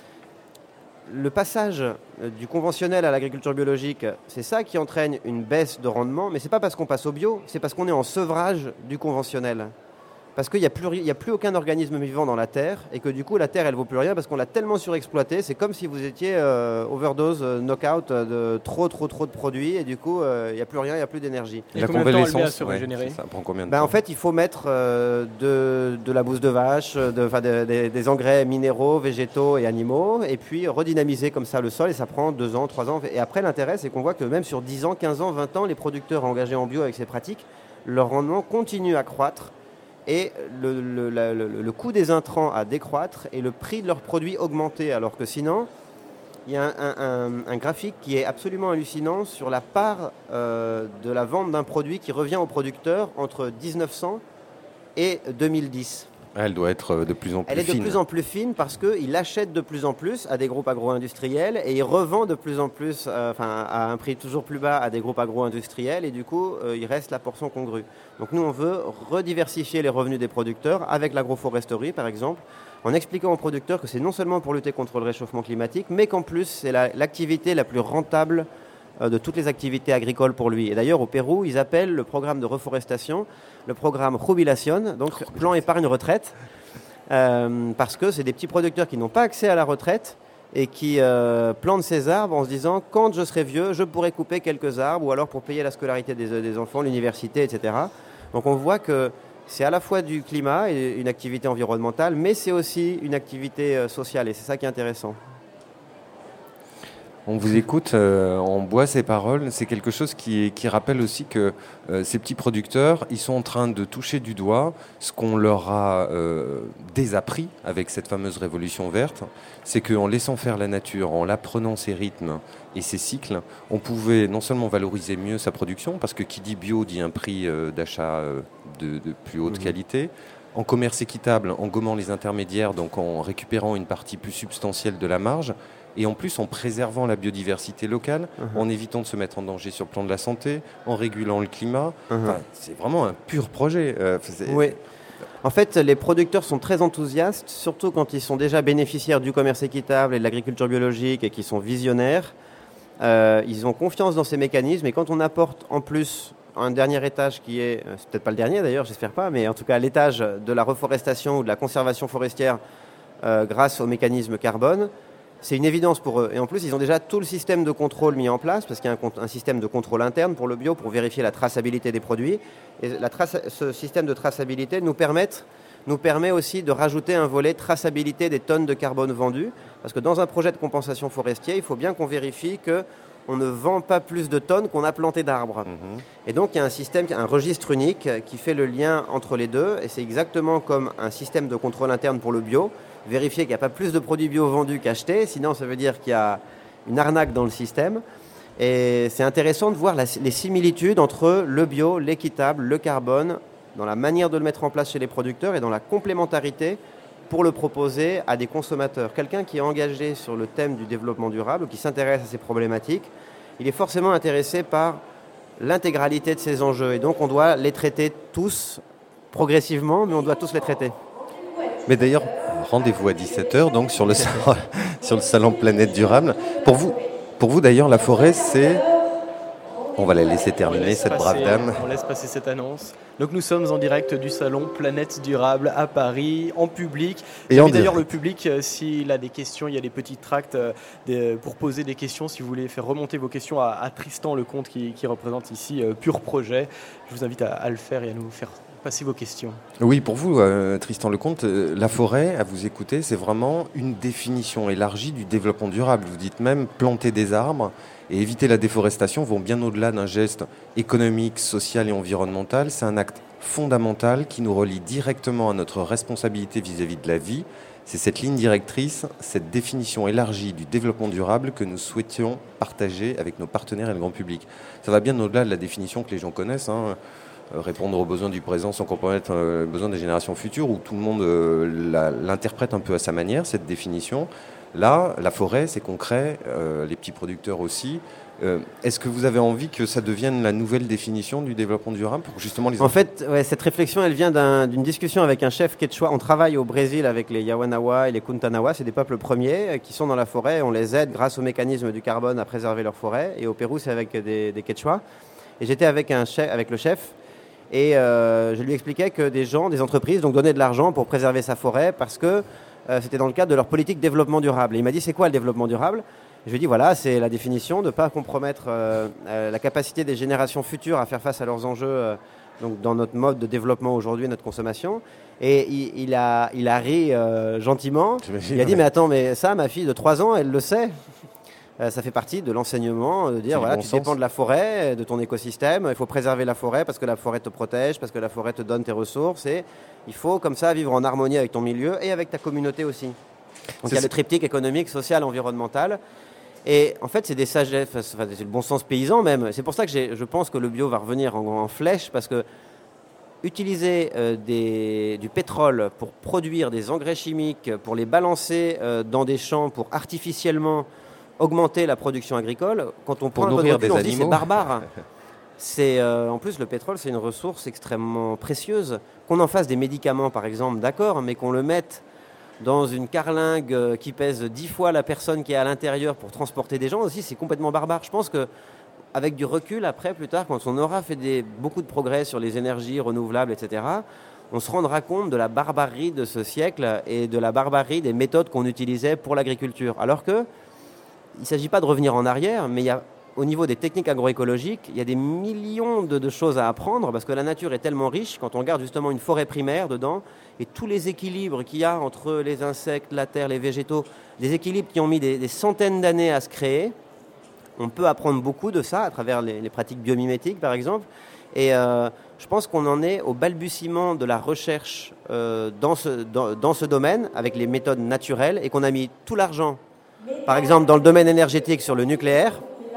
Le passage du conventionnel à l'agriculture biologique, c'est ça qui entraîne une baisse de rendement, mais ce n'est pas parce qu'on passe au bio, c'est parce qu'on est en sevrage du conventionnel. Parce qu'il n'y a plus aucun organisme vivant dans la terre, et que du coup la terre elle ne vaut plus rien parce qu'on l'a tellement surexploitée. C'est comme si vous étiez overdose, knock-out de trop de produits, et du coup il n'y a plus rien, il n'y a plus d'énergie. Et la convalescence, se régénérer ça prend combien de temps? En fait, il faut mettre de la bouse de vache, des engrais minéraux, végétaux et animaux, et puis redynamiser comme ça le sol, et ça prend 2 ans, 3 ans. Et après, l'intérêt, c'est qu'on voit que même sur 10 ans, 15 ans, 20 ans, les producteurs engagés en bio avec ces pratiques, leur rendement continue à croître. Et le coût des intrants à décroître et le prix de leurs produits augmenter. Alors que sinon, il y a un graphique qui est absolument hallucinant sur la part de la vente d'un produit qui revient au producteur entre 1900 et 2010. Elle doit être de plus en plus fine. Elle est de plus en plus fine parce qu'il achète de plus en plus à des groupes agro-industriels et il revend de plus en plus à un prix toujours plus bas à des groupes agro-industriels, et du coup, il reste la portion congrue. Donc nous, on veut rediversifier les revenus des producteurs avec l'agroforesterie, par exemple, en expliquant aux producteurs que c'est non seulement pour lutter contre le réchauffement climatique, mais qu'en plus, c'est l'activité la plus rentable de toutes les activités agricoles pour lui. Et d'ailleurs, au Pérou, ils appellent le programme de reforestation le programme Jubilación, donc plan épargne retraite, parce que c'est des petits producteurs qui n'ont pas accès à la retraite et qui plantent ces arbres en se disant, quand je serai vieux, je pourrai couper quelques arbres, ou alors pour payer la scolarité des enfants, l'université, etc. Donc on voit que c'est à la fois du climat et une activité environnementale, mais c'est aussi une activité sociale, et c'est ça qui est intéressant. On vous écoute, on boit ces paroles. C'est quelque chose qui rappelle aussi que ces petits producteurs, ils sont en train de toucher du doigt ce qu'on leur a désappris avec cette fameuse révolution verte. C'est qu'en laissant faire la nature, en l'apprenant ses rythmes et ses cycles, on pouvait non seulement valoriser mieux sa production, parce que qui dit bio dit un prix d'achat de plus haute qualité, en commerce équitable, en gommant les intermédiaires, donc en récupérant une partie plus substantielle de la marge, et en plus en préservant la biodiversité locale, en évitant de se mettre en danger sur le plan de la santé, en régulant le climat. Enfin, c'est vraiment un pur projet. Oui. En fait, les producteurs sont très enthousiastes, surtout quand ils sont déjà bénéficiaires du commerce équitable et de l'agriculture biologique et qui sont visionnaires. Ils ont confiance dans ces mécanismes, et quand on apporte en plus un dernier étage qui est, c'est peut-être pas le dernier d'ailleurs, j'espère pas, mais en tout cas l'étage de la reforestation ou de la conservation forestière grâce au mécanisme carbone, c'est une évidence pour eux. Et en plus, ils ont déjà tout le système de contrôle mis en place, parce qu'il y a un système de contrôle interne pour le bio, pour vérifier la traçabilité des produits. Et ce système de traçabilité nous permet aussi de rajouter un volet traçabilité des tonnes de carbone vendues, parce que dans un projet de compensation forestier, il faut bien qu'on vérifie qu'on ne vend pas plus de tonnes qu'on a planté d'arbres. Et donc, il y a un registre unique qui fait le lien entre les deux, et c'est exactement comme un système de contrôle interne pour le bio. Vérifier qu'il n'y a pas plus de produits bio vendus qu'achetés, sinon ça veut dire qu'il y a une arnaque dans le système. Et c'est intéressant de voir les similitudes entre le bio, l'équitable, le carbone, dans la manière de le mettre en place chez les producteurs et dans la complémentarité pour le proposer à des consommateurs. Quelqu'un qui est engagé sur le thème du développement durable ou qui s'intéresse à ces problématiques, il est forcément intéressé par l'intégralité de ces enjeux. Et donc, on doit les traiter tous progressivement, mais on doit tous les traiter. Mais d'ailleurs, rendez-vous à 17h, donc sur le salon Planète Durable. Pour vous d'ailleurs, la forêt, c'est... On va la laisser terminer, cette brave dame. On laisse passer cette annonce. Donc nous sommes en direct du salon Planète Durable à Paris, en public. Et d'ailleurs le public, s'il a des questions, il y a des petits tracts pour poser des questions. Si vous voulez faire remonter vos questions à Tristan Lecomte qui représente ici Pur Projet, je vous invite à le faire et à nous faire passer vos questions. Oui, pour vous, Tristan Lecomte, la forêt, à vous écouter, c'est vraiment une définition élargie du développement durable. Vous dites même planter des arbres et éviter la déforestation vont bien au-delà d'un geste économique, social et environnemental. C'est un acte fondamental qui nous relie directement à notre responsabilité vis-à-vis de la vie. C'est cette ligne directrice, cette définition élargie du développement durable que nous souhaitions partager avec nos partenaires et le grand public. Ça va bien au-delà de la définition que les gens connaissent, répondre aux besoins du présent sans compromettre les besoins des générations futures, où tout le monde l'interprète un peu à sa manière, cette définition. Là, la forêt, c'est concret, les petits producteurs aussi. Est-ce que vous avez envie que ça devienne la nouvelle définition du développement durable pour justement les... En fait, cette réflexion, elle vient d'une discussion avec un chef quechua. On travaille au Brésil avec les Yawanawa et les Kuntanawa, c'est des peuples premiers qui sont dans la forêt. On les aide grâce au mécanisme du carbone à préserver leur forêt. Et au Pérou, c'est avec des Quechua. Et j'étais avec le chef. Et je lui expliquais que des entreprises donnaient de l'argent pour préserver sa forêt parce que c'était dans le cadre de leur politique développement durable. Et il m'a dit, c'est quoi le développement durable ? Je lui ai dit, voilà, c'est la définition de ne pas compromettre la capacité des générations futures à faire face à leurs enjeux dans notre mode de développement aujourd'hui, notre consommation. Et il a ri gentiment. Il a dit, mais attends, mais ça, ma fille de 3 ans, elle le sait. Ça fait partie de l'enseignement, de dire, voilà, tu dépends de la forêt, de ton écosystème, il faut préserver la forêt parce que la forêt te protège, parce que la forêt te donne tes ressources, et il faut comme ça vivre en harmonie avec ton milieu et avec ta communauté aussi. Donc il y a le triptyque économique, social, environnemental, et en fait c'est des sagesses, c'est le bon sens paysan même. C'est pour ça que je pense que le bio va revenir en flèche, parce que utiliser du pétrole pour produire des engrais chimiques, pour les balancer dans des champs, pour artificiellement augmenter la production agricole, quand on prend nourrir des animaux, c'est barbare. En plus, le pétrole, c'est une ressource extrêmement précieuse. Qu'on en fasse des médicaments, par exemple, d'accord, mais qu'on le mette dans une carlingue qui pèse 10 fois la personne qui est à l'intérieur pour transporter des gens aussi, c'est complètement barbare. Je pense qu'avec du recul, après, plus tard, quand on aura fait beaucoup de progrès sur les énergies renouvelables, etc., on se rendra compte de la barbarie de ce siècle et de la barbarie des méthodes qu'on utilisait pour l'agriculture. Alors que il ne s'agit pas de revenir en arrière, mais au niveau des techniques agroécologiques, il y a des millions de choses à apprendre, parce que la nature est tellement riche, quand on regarde justement une forêt primaire dedans, et tous les équilibres qu'il y a entre les insectes, la terre, les végétaux, des équilibres qui ont mis des centaines d'années à se créer, on peut apprendre beaucoup de ça à travers les pratiques biomimétiques, par exemple. Et je pense qu'on en est au balbutiement de la recherche dans ce domaine, avec les méthodes naturelles, et qu'on a mis tout l'argent, par exemple, dans le domaine énergétique, sur le nucléaire,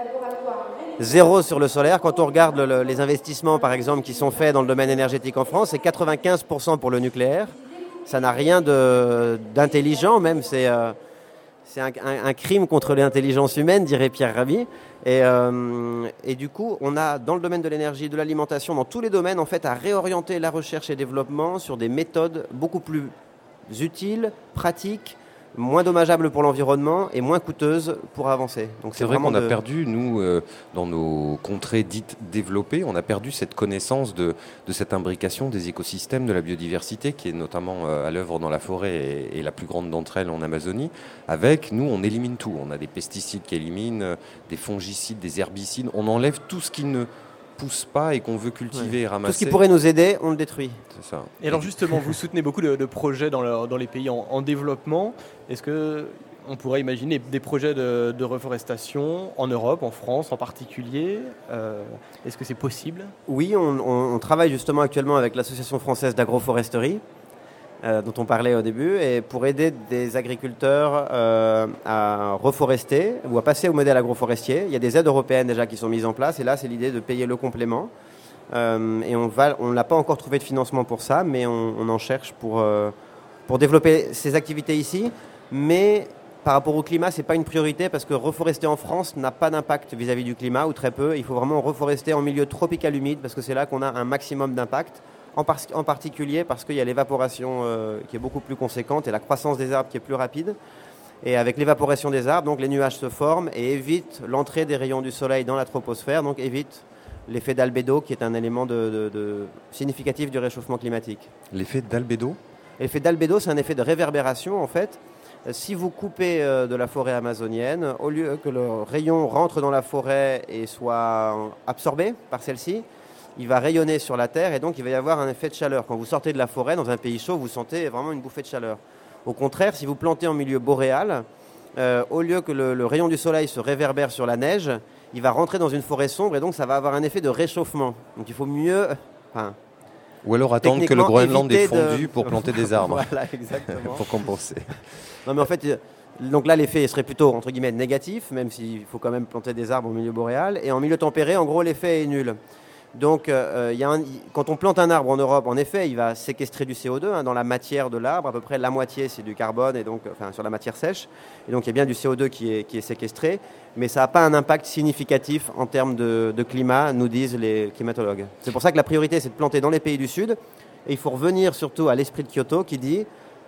0 sur le solaire. Quand on regarde les investissements, par exemple, qui sont faits dans le domaine énergétique en France, c'est 95% pour le nucléaire. Ça n'a rien d'intelligent, même. C'est un crime contre l'intelligence humaine, dirait Pierre Rabhi. Et du coup, on a, dans le domaine de l'énergie, de l'alimentation, dans tous les domaines, en fait, à réorienter la recherche et développement sur des méthodes beaucoup plus utiles, pratiques, moins dommageable pour l'environnement et moins coûteuse pour avancer. Donc c'est vrai qu'on a perdu, nous, dans nos contrées dites développées, on a perdu cette connaissance de cette imbrication des écosystèmes, de la biodiversité, qui est notamment à l'œuvre dans la forêt et la plus grande d'entre elles en Amazonie. Avec, nous, on élimine tout. On a des pesticides qui éliminent, des fongicides, des herbicides. On enlève tout ce qui ne pousse pas et qu'on veut cultiver et ramasser. Tout ce qui pourrait nous aider, on le détruit. C'est ça. Et alors justement, vous soutenez beaucoup de projets dans les pays en développement. Est-ce qu'on pourrait imaginer des projets de reforestation en Europe, en France en particulier ? Est-ce que c'est possible ? Oui, on travaille justement actuellement avec l'Association française d'agroforesterie, dont on parlait au début, et pour aider des agriculteurs à reforester ou à passer au modèle agroforestier. Il y a des aides européennes déjà qui sont mises en place, et là c'est l'idée de payer le complément. Et on n'a pas encore trouvé de financement pour ça, mais on en cherche pour pour développer ces activités ici, mais par rapport au climat, ce n'est pas une priorité parce que reforester en France n'a pas d'impact vis-à-vis du climat ou très peu. Il faut vraiment reforester en milieu tropical humide parce que c'est là qu'on a un maximum d'impact, en particulier parce qu'il y a l'évaporation qui est beaucoup plus conséquente et la croissance des arbres qui est plus rapide. Et avec l'évaporation des arbres, donc les nuages se forment et évitent l'entrée des rayons du soleil dans la troposphère, donc évitent l'effet d'albédo qui est un élément significatif du réchauffement climatique. L'effet d'albédo ? L'effet d'albédo, c'est un effet de réverbération en fait. Si vous coupez de la forêt amazonienne, au lieu que le rayon rentre dans la forêt et soit absorbé par celle-ci, il va rayonner sur la terre et donc il va y avoir un effet de chaleur. Quand vous sortez de la forêt dans un pays chaud, vous sentez vraiment une bouffée de chaleur. Au contraire, si vous plantez en milieu boréal, au lieu que le rayon du soleil se réverbère sur la neige, il va rentrer dans une forêt sombre et donc ça va avoir un effet de réchauffement. Donc il faut mieux... Ou alors attendre que le Groenland ait fondu pour planter des arbres. Voilà, exactement. Pour compenser. Non, mais en fait, donc là, l'effet serait plutôt, entre guillemets, négatif, même s'il faut quand même planter des arbres au milieu boréal. Et en milieu tempéré, en gros, l'effet est nul. Donc, quand on plante un arbre en Europe, en effet, il va séquestrer du CO2 dans la matière de l'arbre. À peu près la moitié, c'est du carbone, et donc, sur la matière sèche. Et donc, il y a bien du CO2 qui est séquestré. Mais ça n'a pas un impact significatif en termes de climat, nous disent les climatologues. C'est pour ça que la priorité, c'est de planter dans les pays du Sud. Et il faut revenir surtout à l'esprit de Kyoto qui dit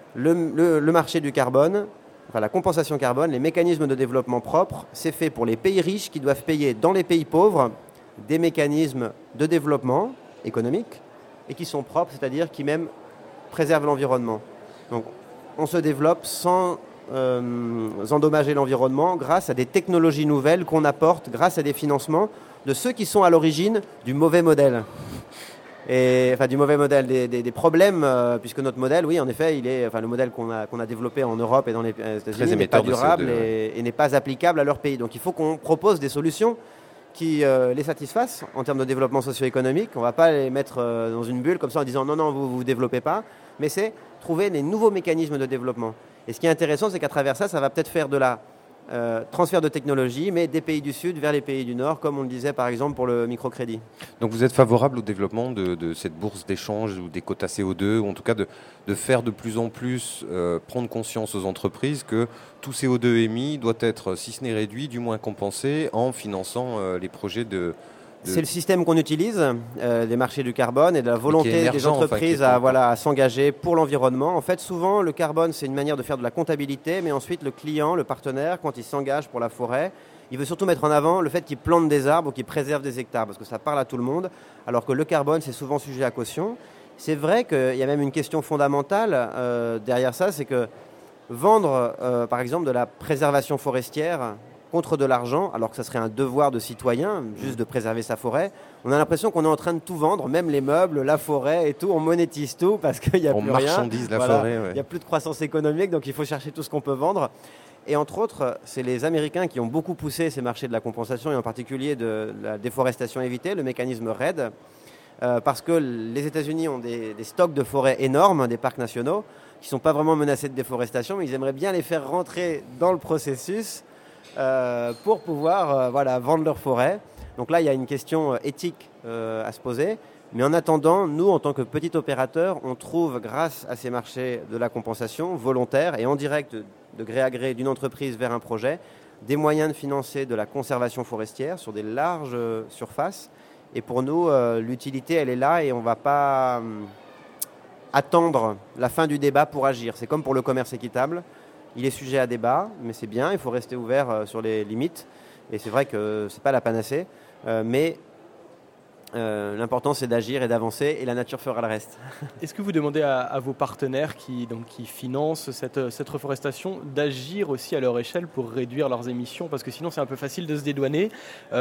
le marché du carbone, enfin la compensation carbone, les mécanismes de développement propres, c'est fait pour les pays riches qui doivent payer dans les pays pauvres des mécanismes de développement économique et qui sont propres, c'est-à-dire qui même préservent l'environnement. Donc on se développe sans endommager l'environnement grâce à des technologies nouvelles qu'on apporte, grâce à des financements de ceux qui sont à l'origine du mauvais modèle. Et, enfin, du mauvais modèle, des problèmes, puisque notre modèle, oui, en effet, le modèle qu'on a développé en Europe et dans les États-Unis n'est pas durable et n'est pas applicable à leur pays. Donc il faut qu'on propose des solutions qui les satisfassent en termes de développement socio-économique. On ne va pas les mettre dans une bulle comme ça en disant non, vous ne vous développez pas, mais c'est trouver des nouveaux mécanismes de développement. Et ce qui est intéressant, c'est qu'à travers ça, ça va peut-être faire de la transfert de technologie, mais des pays du Sud vers les pays du Nord, comme on le disait par exemple pour le microcrédit. Donc vous êtes favorable au développement de cette bourse d'échange ou des quotas CO2, ou en tout cas de faire de plus en plus prendre conscience aux entreprises que tout CO2 émis doit être, si ce n'est réduit, du moins compensé en finançant les projets de... C'est le système qu'on utilise, des marchés du carbone et de la volonté des entreprises à s'engager pour l'environnement. En fait, souvent, le carbone, c'est une manière de faire de la comptabilité, mais ensuite, le client, le partenaire, quand il s'engage pour la forêt, il veut surtout mettre en avant le fait qu'il plante des arbres ou qu'il préserve des hectares, parce que ça parle à tout le monde, alors que le carbone, c'est souvent sujet à caution. C'est vrai qu'il y a même une question fondamentale derrière ça, c'est que vendre, par exemple, de la préservation forestière contre de l'argent, alors que ça serait un devoir de citoyen, juste de préserver sa forêt, on a l'impression qu'on est en train de tout vendre, même les meubles, la forêt et tout, on monétise tout parce qu'il n'y a plus rien. On marchandise la forêt. Il n'y a plus de croissance économique, donc il faut chercher tout ce qu'on peut vendre. Et entre autres, c'est les Américains qui ont beaucoup poussé ces marchés de la compensation, et en particulier de la déforestation évitée, le mécanisme REDD, parce que les États-Unis ont des stocks de forêts énormes, des parcs nationaux, qui ne sont pas vraiment menacés de déforestation, mais ils aimeraient bien les faire rentrer dans le processus pour pouvoir vendre leur forêt. Donc là, il y a une question éthique à se poser. Mais en attendant, nous, en tant que petit opérateur, on trouve, grâce à ces marchés de la compensation volontaire et en direct de gré à gré d'une entreprise vers un projet, des moyens de financer de la conservation forestière sur des larges surfaces. Et pour nous, l'utilité, elle est là et on ne va pas attendre la fin du débat pour agir. C'est comme pour le commerce équitable. Il est sujet à débat, mais c'est bien, il faut rester ouvert sur les limites. Et c'est vrai que ce n'est pas la panacée, mais l'important c'est d'agir et d'avancer, et la nature fera le reste. Est-ce que vous demandez à vos partenaires qui financent cette reforestation d'agir aussi à leur échelle pour réduire leurs émissions? Parce que sinon c'est un peu facile de se dédouaner.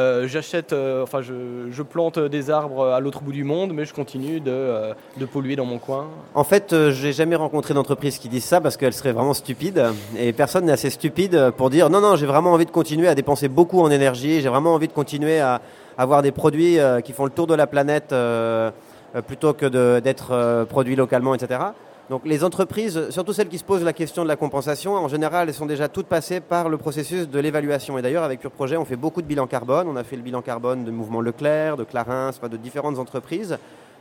Je plante des arbres à l'autre bout du monde, mais je continue de polluer dans mon coin. En fait, je n'ai jamais rencontré d'entreprise qui dise ça parce qu'elle serait vraiment stupide. Et personne n'est assez stupide pour dire non, j'ai vraiment envie de continuer à dépenser beaucoup en énergie, j'ai vraiment envie de continuer à avoir des produits qui font le tour de la planète plutôt que d'être produits localement, etc. Donc les entreprises, surtout celles qui se posent la question de la compensation, en général, elles sont déjà toutes passées par le processus de l'évaluation. Et d'ailleurs, avec Pure Projet, on fait beaucoup de bilan carbone. On a fait le bilan carbone de Mouvement Leclerc, de Clarins, de différentes entreprises,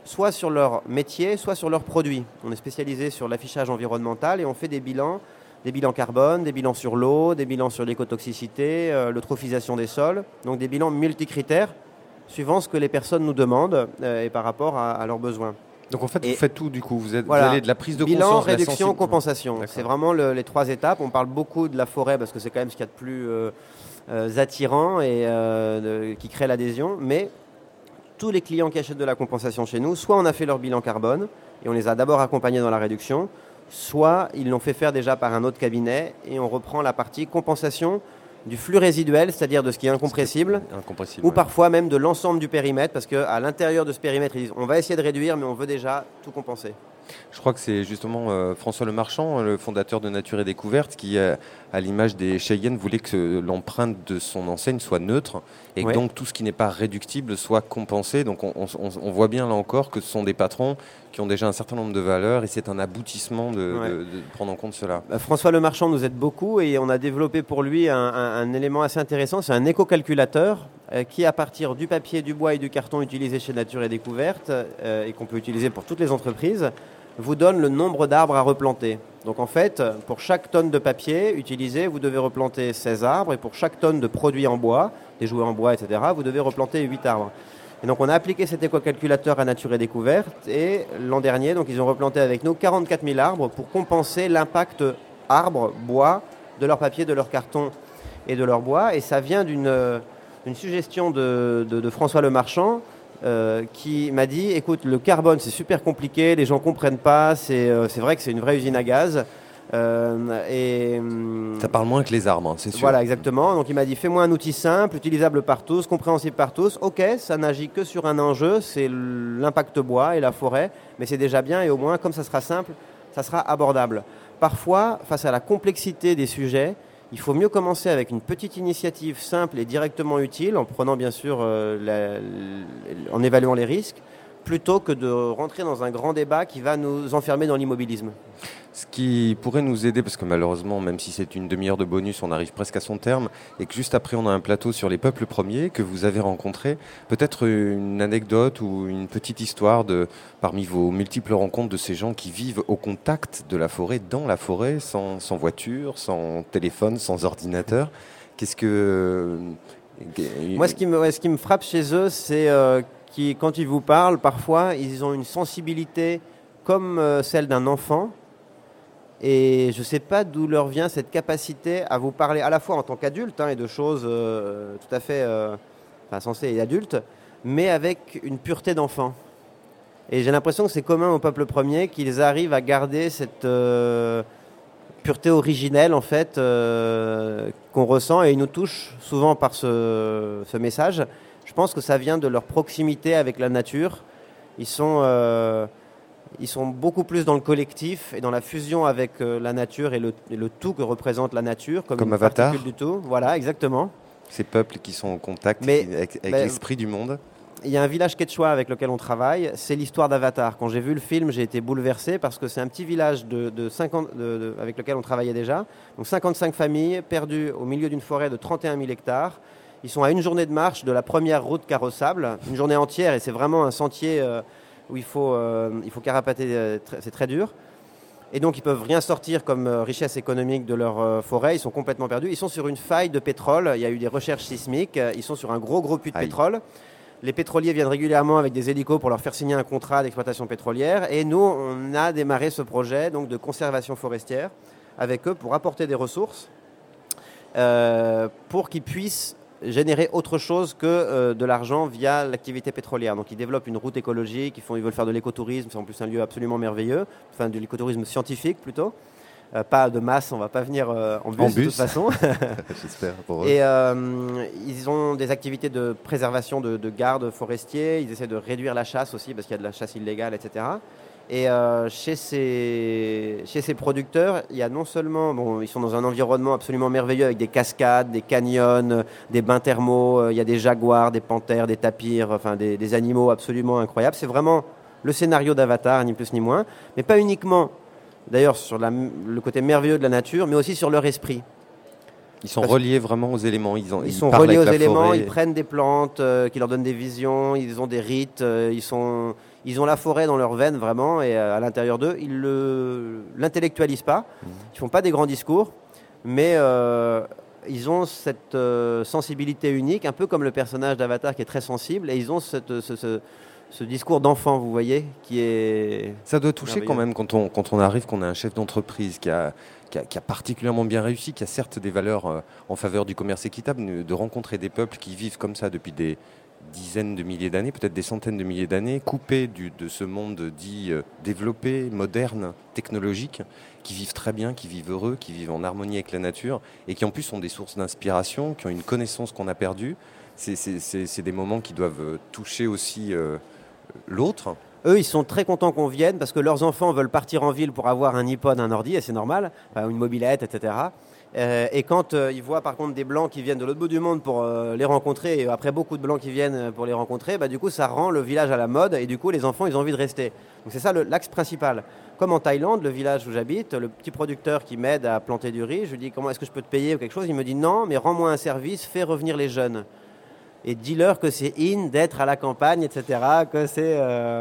soit sur leur métier, soit sur leurs produits. On est spécialisé sur l'affichage environnemental et on fait des bilans carbone, des bilans sur l'eau, des bilans sur l'écotoxicité, l'eutrophisation des sols, donc des bilans multicritères, suivant ce que les personnes nous demandent et par rapport à leurs besoins. Donc en fait, vous faites tout du coup, vous voilà, allez de la prise de bilan, conscience, réduction, compensation. D'accord. C'est vraiment les 3 étapes. On parle beaucoup de la forêt parce que c'est quand même ce qu'il y a de plus attirant et qui crée l'adhésion, mais tous les clients qui achètent de la compensation chez nous, soit on a fait leur bilan carbone et on les a d'abord accompagnés dans la réduction, soit ils l'ont fait faire déjà par un autre cabinet et on reprend la partie compensation du flux résiduel, c'est-à-dire de ce qui est incompressible, ou parfois même de l'ensemble du périmètre, parce qu'à l'intérieur de ce périmètre, ils disent on va essayer de réduire, mais on veut déjà tout compenser. Je crois que c'est justement François Lemarchand, le fondateur de Nature et Découverte, qui, à l'image des Cheyennes, voulait que l'empreinte de son enseigne soit neutre et que donc tout ce qui n'est pas réductible soit compensé. Donc on voit bien là encore que ce sont des patrons qui ont déjà un certain nombre de valeurs et c'est un aboutissement de prendre en compte cela. François Lemarchand nous aide beaucoup et on a développé pour lui un élément assez intéressant, c'est un éco-calculateur qui, à partir du papier, du bois et du carton utilisés chez Nature et Découverte et qu'on peut utiliser pour toutes les entreprises, vous donne le nombre d'arbres à replanter. Donc en fait, pour chaque tonne de papier utilisé, vous devez replanter 16 arbres et pour chaque tonne de produits en bois, des jouets en bois, etc., vous devez replanter 8 arbres. Et donc on a appliqué cet éco-calculateur à Nature et Découverte et l'an dernier, donc ils ont replanté avec nous 44 000 arbres pour compenser l'impact arbre, bois, de leur papier, de leur carton et de leur bois. Et ça vient d'une suggestion de François Lemarchand, qui m'a dit écoute, le carbone c'est super compliqué, les gens comprennent pas, c'est vrai que c'est une vraie usine à gaz ça parle moins que les arbres, c'est sûr. Voilà, exactement. Donc il m'a dit fais-moi un outil simple, utilisable par tous, compréhensible par tous. Ok, ça n'agit que sur un enjeu, c'est l'impact bois et la forêt, mais c'est déjà bien et au moins comme ça sera simple, ça sera abordable. Parfois, face à la complexité des sujets, il faut mieux commencer avec une petite initiative simple et directement utile, en prenant bien sûr, en évaluant les risques, plutôt que de rentrer dans un grand débat qui va nous enfermer dans l'immobilisme. Ce qui pourrait nous aider, parce que malheureusement, même si c'est une demi-heure de bonus, on arrive presque à son terme, et que juste après on a un plateau sur les peuples premiers que vous avez rencontrés, peut-être une anecdote ou une petite histoire parmi vos multiples rencontres de ces gens qui vivent au contact de la forêt, dans la forêt, sans voiture, sans téléphone, sans ordinateur. Qu'est-ce que... Moi, ce qui me frappe chez eux, c'est quand ils vous parlent, parfois, ils ont une sensibilité comme celle d'un enfant. Et je ne sais pas d'où leur vient cette capacité à vous parler à la fois en tant qu'adulte et de choses tout à fait sensées et adultes, mais avec une pureté d'enfant. Et j'ai l'impression que c'est commun au peuple premier qu'ils arrivent à garder cette pureté originelle en fait qu'on ressent et ils nous touchent souvent par ce message. Je pense que ça vient de leur proximité avec la nature. Ils sont beaucoup plus dans le collectif et dans la fusion avec la nature et le tout que représente la nature. Comme Avatar. Du tout. Voilà, exactement. Ces peuples qui sont en contact avec l'esprit du monde. Il y a un village quechua avec lequel on travaille, c'est l'histoire d'Avatar. Quand j'ai vu le film, j'ai été bouleversé parce que c'est un petit village avec lequel on travaillait déjà. Donc 55 familles perdues au milieu d'une forêt de 31 000 hectares. Ils sont à une journée de marche de la première route carrossable, une journée entière et c'est vraiment un sentier où il faut carapater, c'est très dur. Et donc ils ne peuvent rien sortir comme richesse économique de leur forêt, ils sont complètement perdus. Ils sont sur une faille de pétrole, il y a eu des recherches sismiques, ils sont sur un gros puits de pétrole. Les pétroliers viennent régulièrement avec des hélicos pour leur faire signer un contrat d'exploitation pétrolière. Et nous, on a démarré ce projet donc, de conservation forestière avec eux pour apporter des ressources pour qu'ils puissent générer autre chose que de l'argent via l'activité pétrolière. Donc ils développent une route écologique, ils veulent faire de l'écotourisme, c'est en plus un lieu absolument merveilleux, enfin de l'écotourisme scientifique plutôt. Pas de masse, on ne va pas venir en bus de toute façon. J'espère pour eux. Et ils ont des activités de préservation de gardes forestiers, ils essaient de réduire la chasse aussi parce qu'il y a de la chasse illégale, etc. Et chez ces producteurs, il y a non seulement, ils sont dans un environnement absolument merveilleux avec des cascades, des canyons, des bains thermaux, il y a des jaguars, des panthères, des tapirs, enfin des animaux absolument incroyables. C'est vraiment le scénario d'Avatar, ni plus ni moins, mais pas uniquement d'ailleurs sur le côté merveilleux de la nature, mais aussi sur leur esprit. Ils sont reliés vraiment aux éléments. Ils sont parlent reliés aux avec la éléments, forêt. ils prennent des plantes qui leur donnent des visions, ils ont des rites, ils ont la forêt dans leurs veines vraiment, et à l'intérieur d'eux, ils ne l'intellectualisent pas, ils font pas des grands discours, mais ils ont cette sensibilité unique, un peu comme le personnage d'Avatar qui est très sensible, et ils ont ce discours d'enfant, vous voyez, qui est... Ça doit toucher quand même quand on arrive, qu'on a un chef d'entreprise qui a particulièrement bien réussi, qui a certes des valeurs en faveur du commerce équitable, de rencontrer des peuples qui vivent comme ça depuis des dizaines de milliers d'années, peut-être des centaines de milliers d'années, coupés de ce monde dit développé, moderne, technologique, qui vivent très bien, qui vivent heureux, qui vivent en harmonie avec la nature, et qui en plus sont des sources d'inspiration, qui ont une connaissance qu'on a perdue. C'est des moments qui doivent toucher aussi l'autre. Eux, ils sont très contents qu'on vienne parce que leurs enfants veulent partir en ville pour avoir un iPod, un ordi, et c'est normal, une mobilette, etc. Et quand ils voient par contre des Blancs qui viennent de l'autre bout du monde pour les rencontrer, et après beaucoup de Blancs qui viennent pour les rencontrer, du coup ça rend le village à la mode, et du coup les enfants ils ont envie de rester. Donc c'est ça l'axe principal. Comme en Thaïlande, le village où j'habite, le petit producteur qui m'aide à planter du riz, je lui dis comment est-ce que je peux te payer ou quelque chose, il me dit non, mais rends-moi un service, fais revenir les jeunes. Et dis-leur que c'est in d'être à la campagne, etc., que c'est...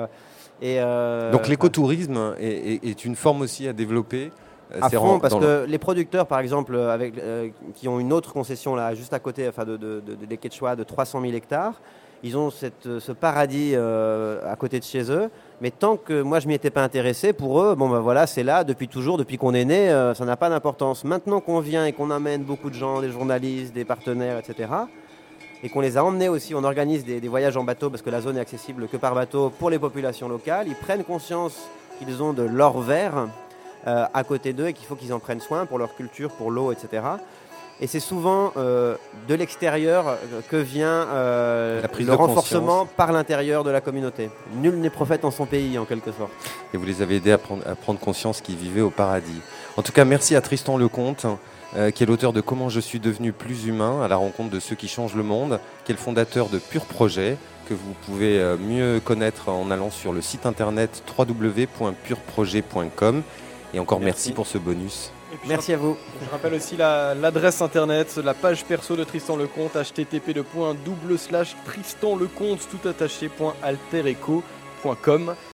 Donc l'écotourisme est une forme aussi à développer. À fond, parce que les producteurs, par exemple, qui ont une autre concession là, juste à côté, des Quechua de 300 000 hectares, ils ont ce paradis à côté de chez eux. Mais tant que moi je m'y étais pas intéressé, pour eux, voilà, c'est là depuis toujours, depuis qu'on est né, ça n'a pas d'importance. Maintenant qu'on vient et qu'on amène beaucoup de gens, des journalistes, des partenaires, etc., et qu'on les a emmenés aussi, on organise des voyages en bateau parce que la zone est accessible que par bateau pour les populations locales. Ils prennent conscience qu'ils ont de l'or vert à côté d'eux et qu'il faut qu'ils en prennent soin pour leur culture, pour l'eau, etc. Et c'est souvent de l'extérieur que vient le renforcement par l'intérieur de la communauté. Nul n'est prophète en son pays, en quelque sorte. Et vous les avez aidés à prendre conscience qu'ils vivaient au paradis. En tout cas, merci à Tristan Lecomte, qui est l'auteur de Comment je suis devenu plus humain, à la rencontre de ceux qui changent le monde, qui est le fondateur de Pur Projet, que vous pouvez mieux connaître en allant sur le site internet www.purprojet.com. Et encore merci pour ce bonus. Merci à vous. Je rappelle aussi l'adresse internet, la page perso de Tristan Lecomte, http://tristanlecomte.altereco.com.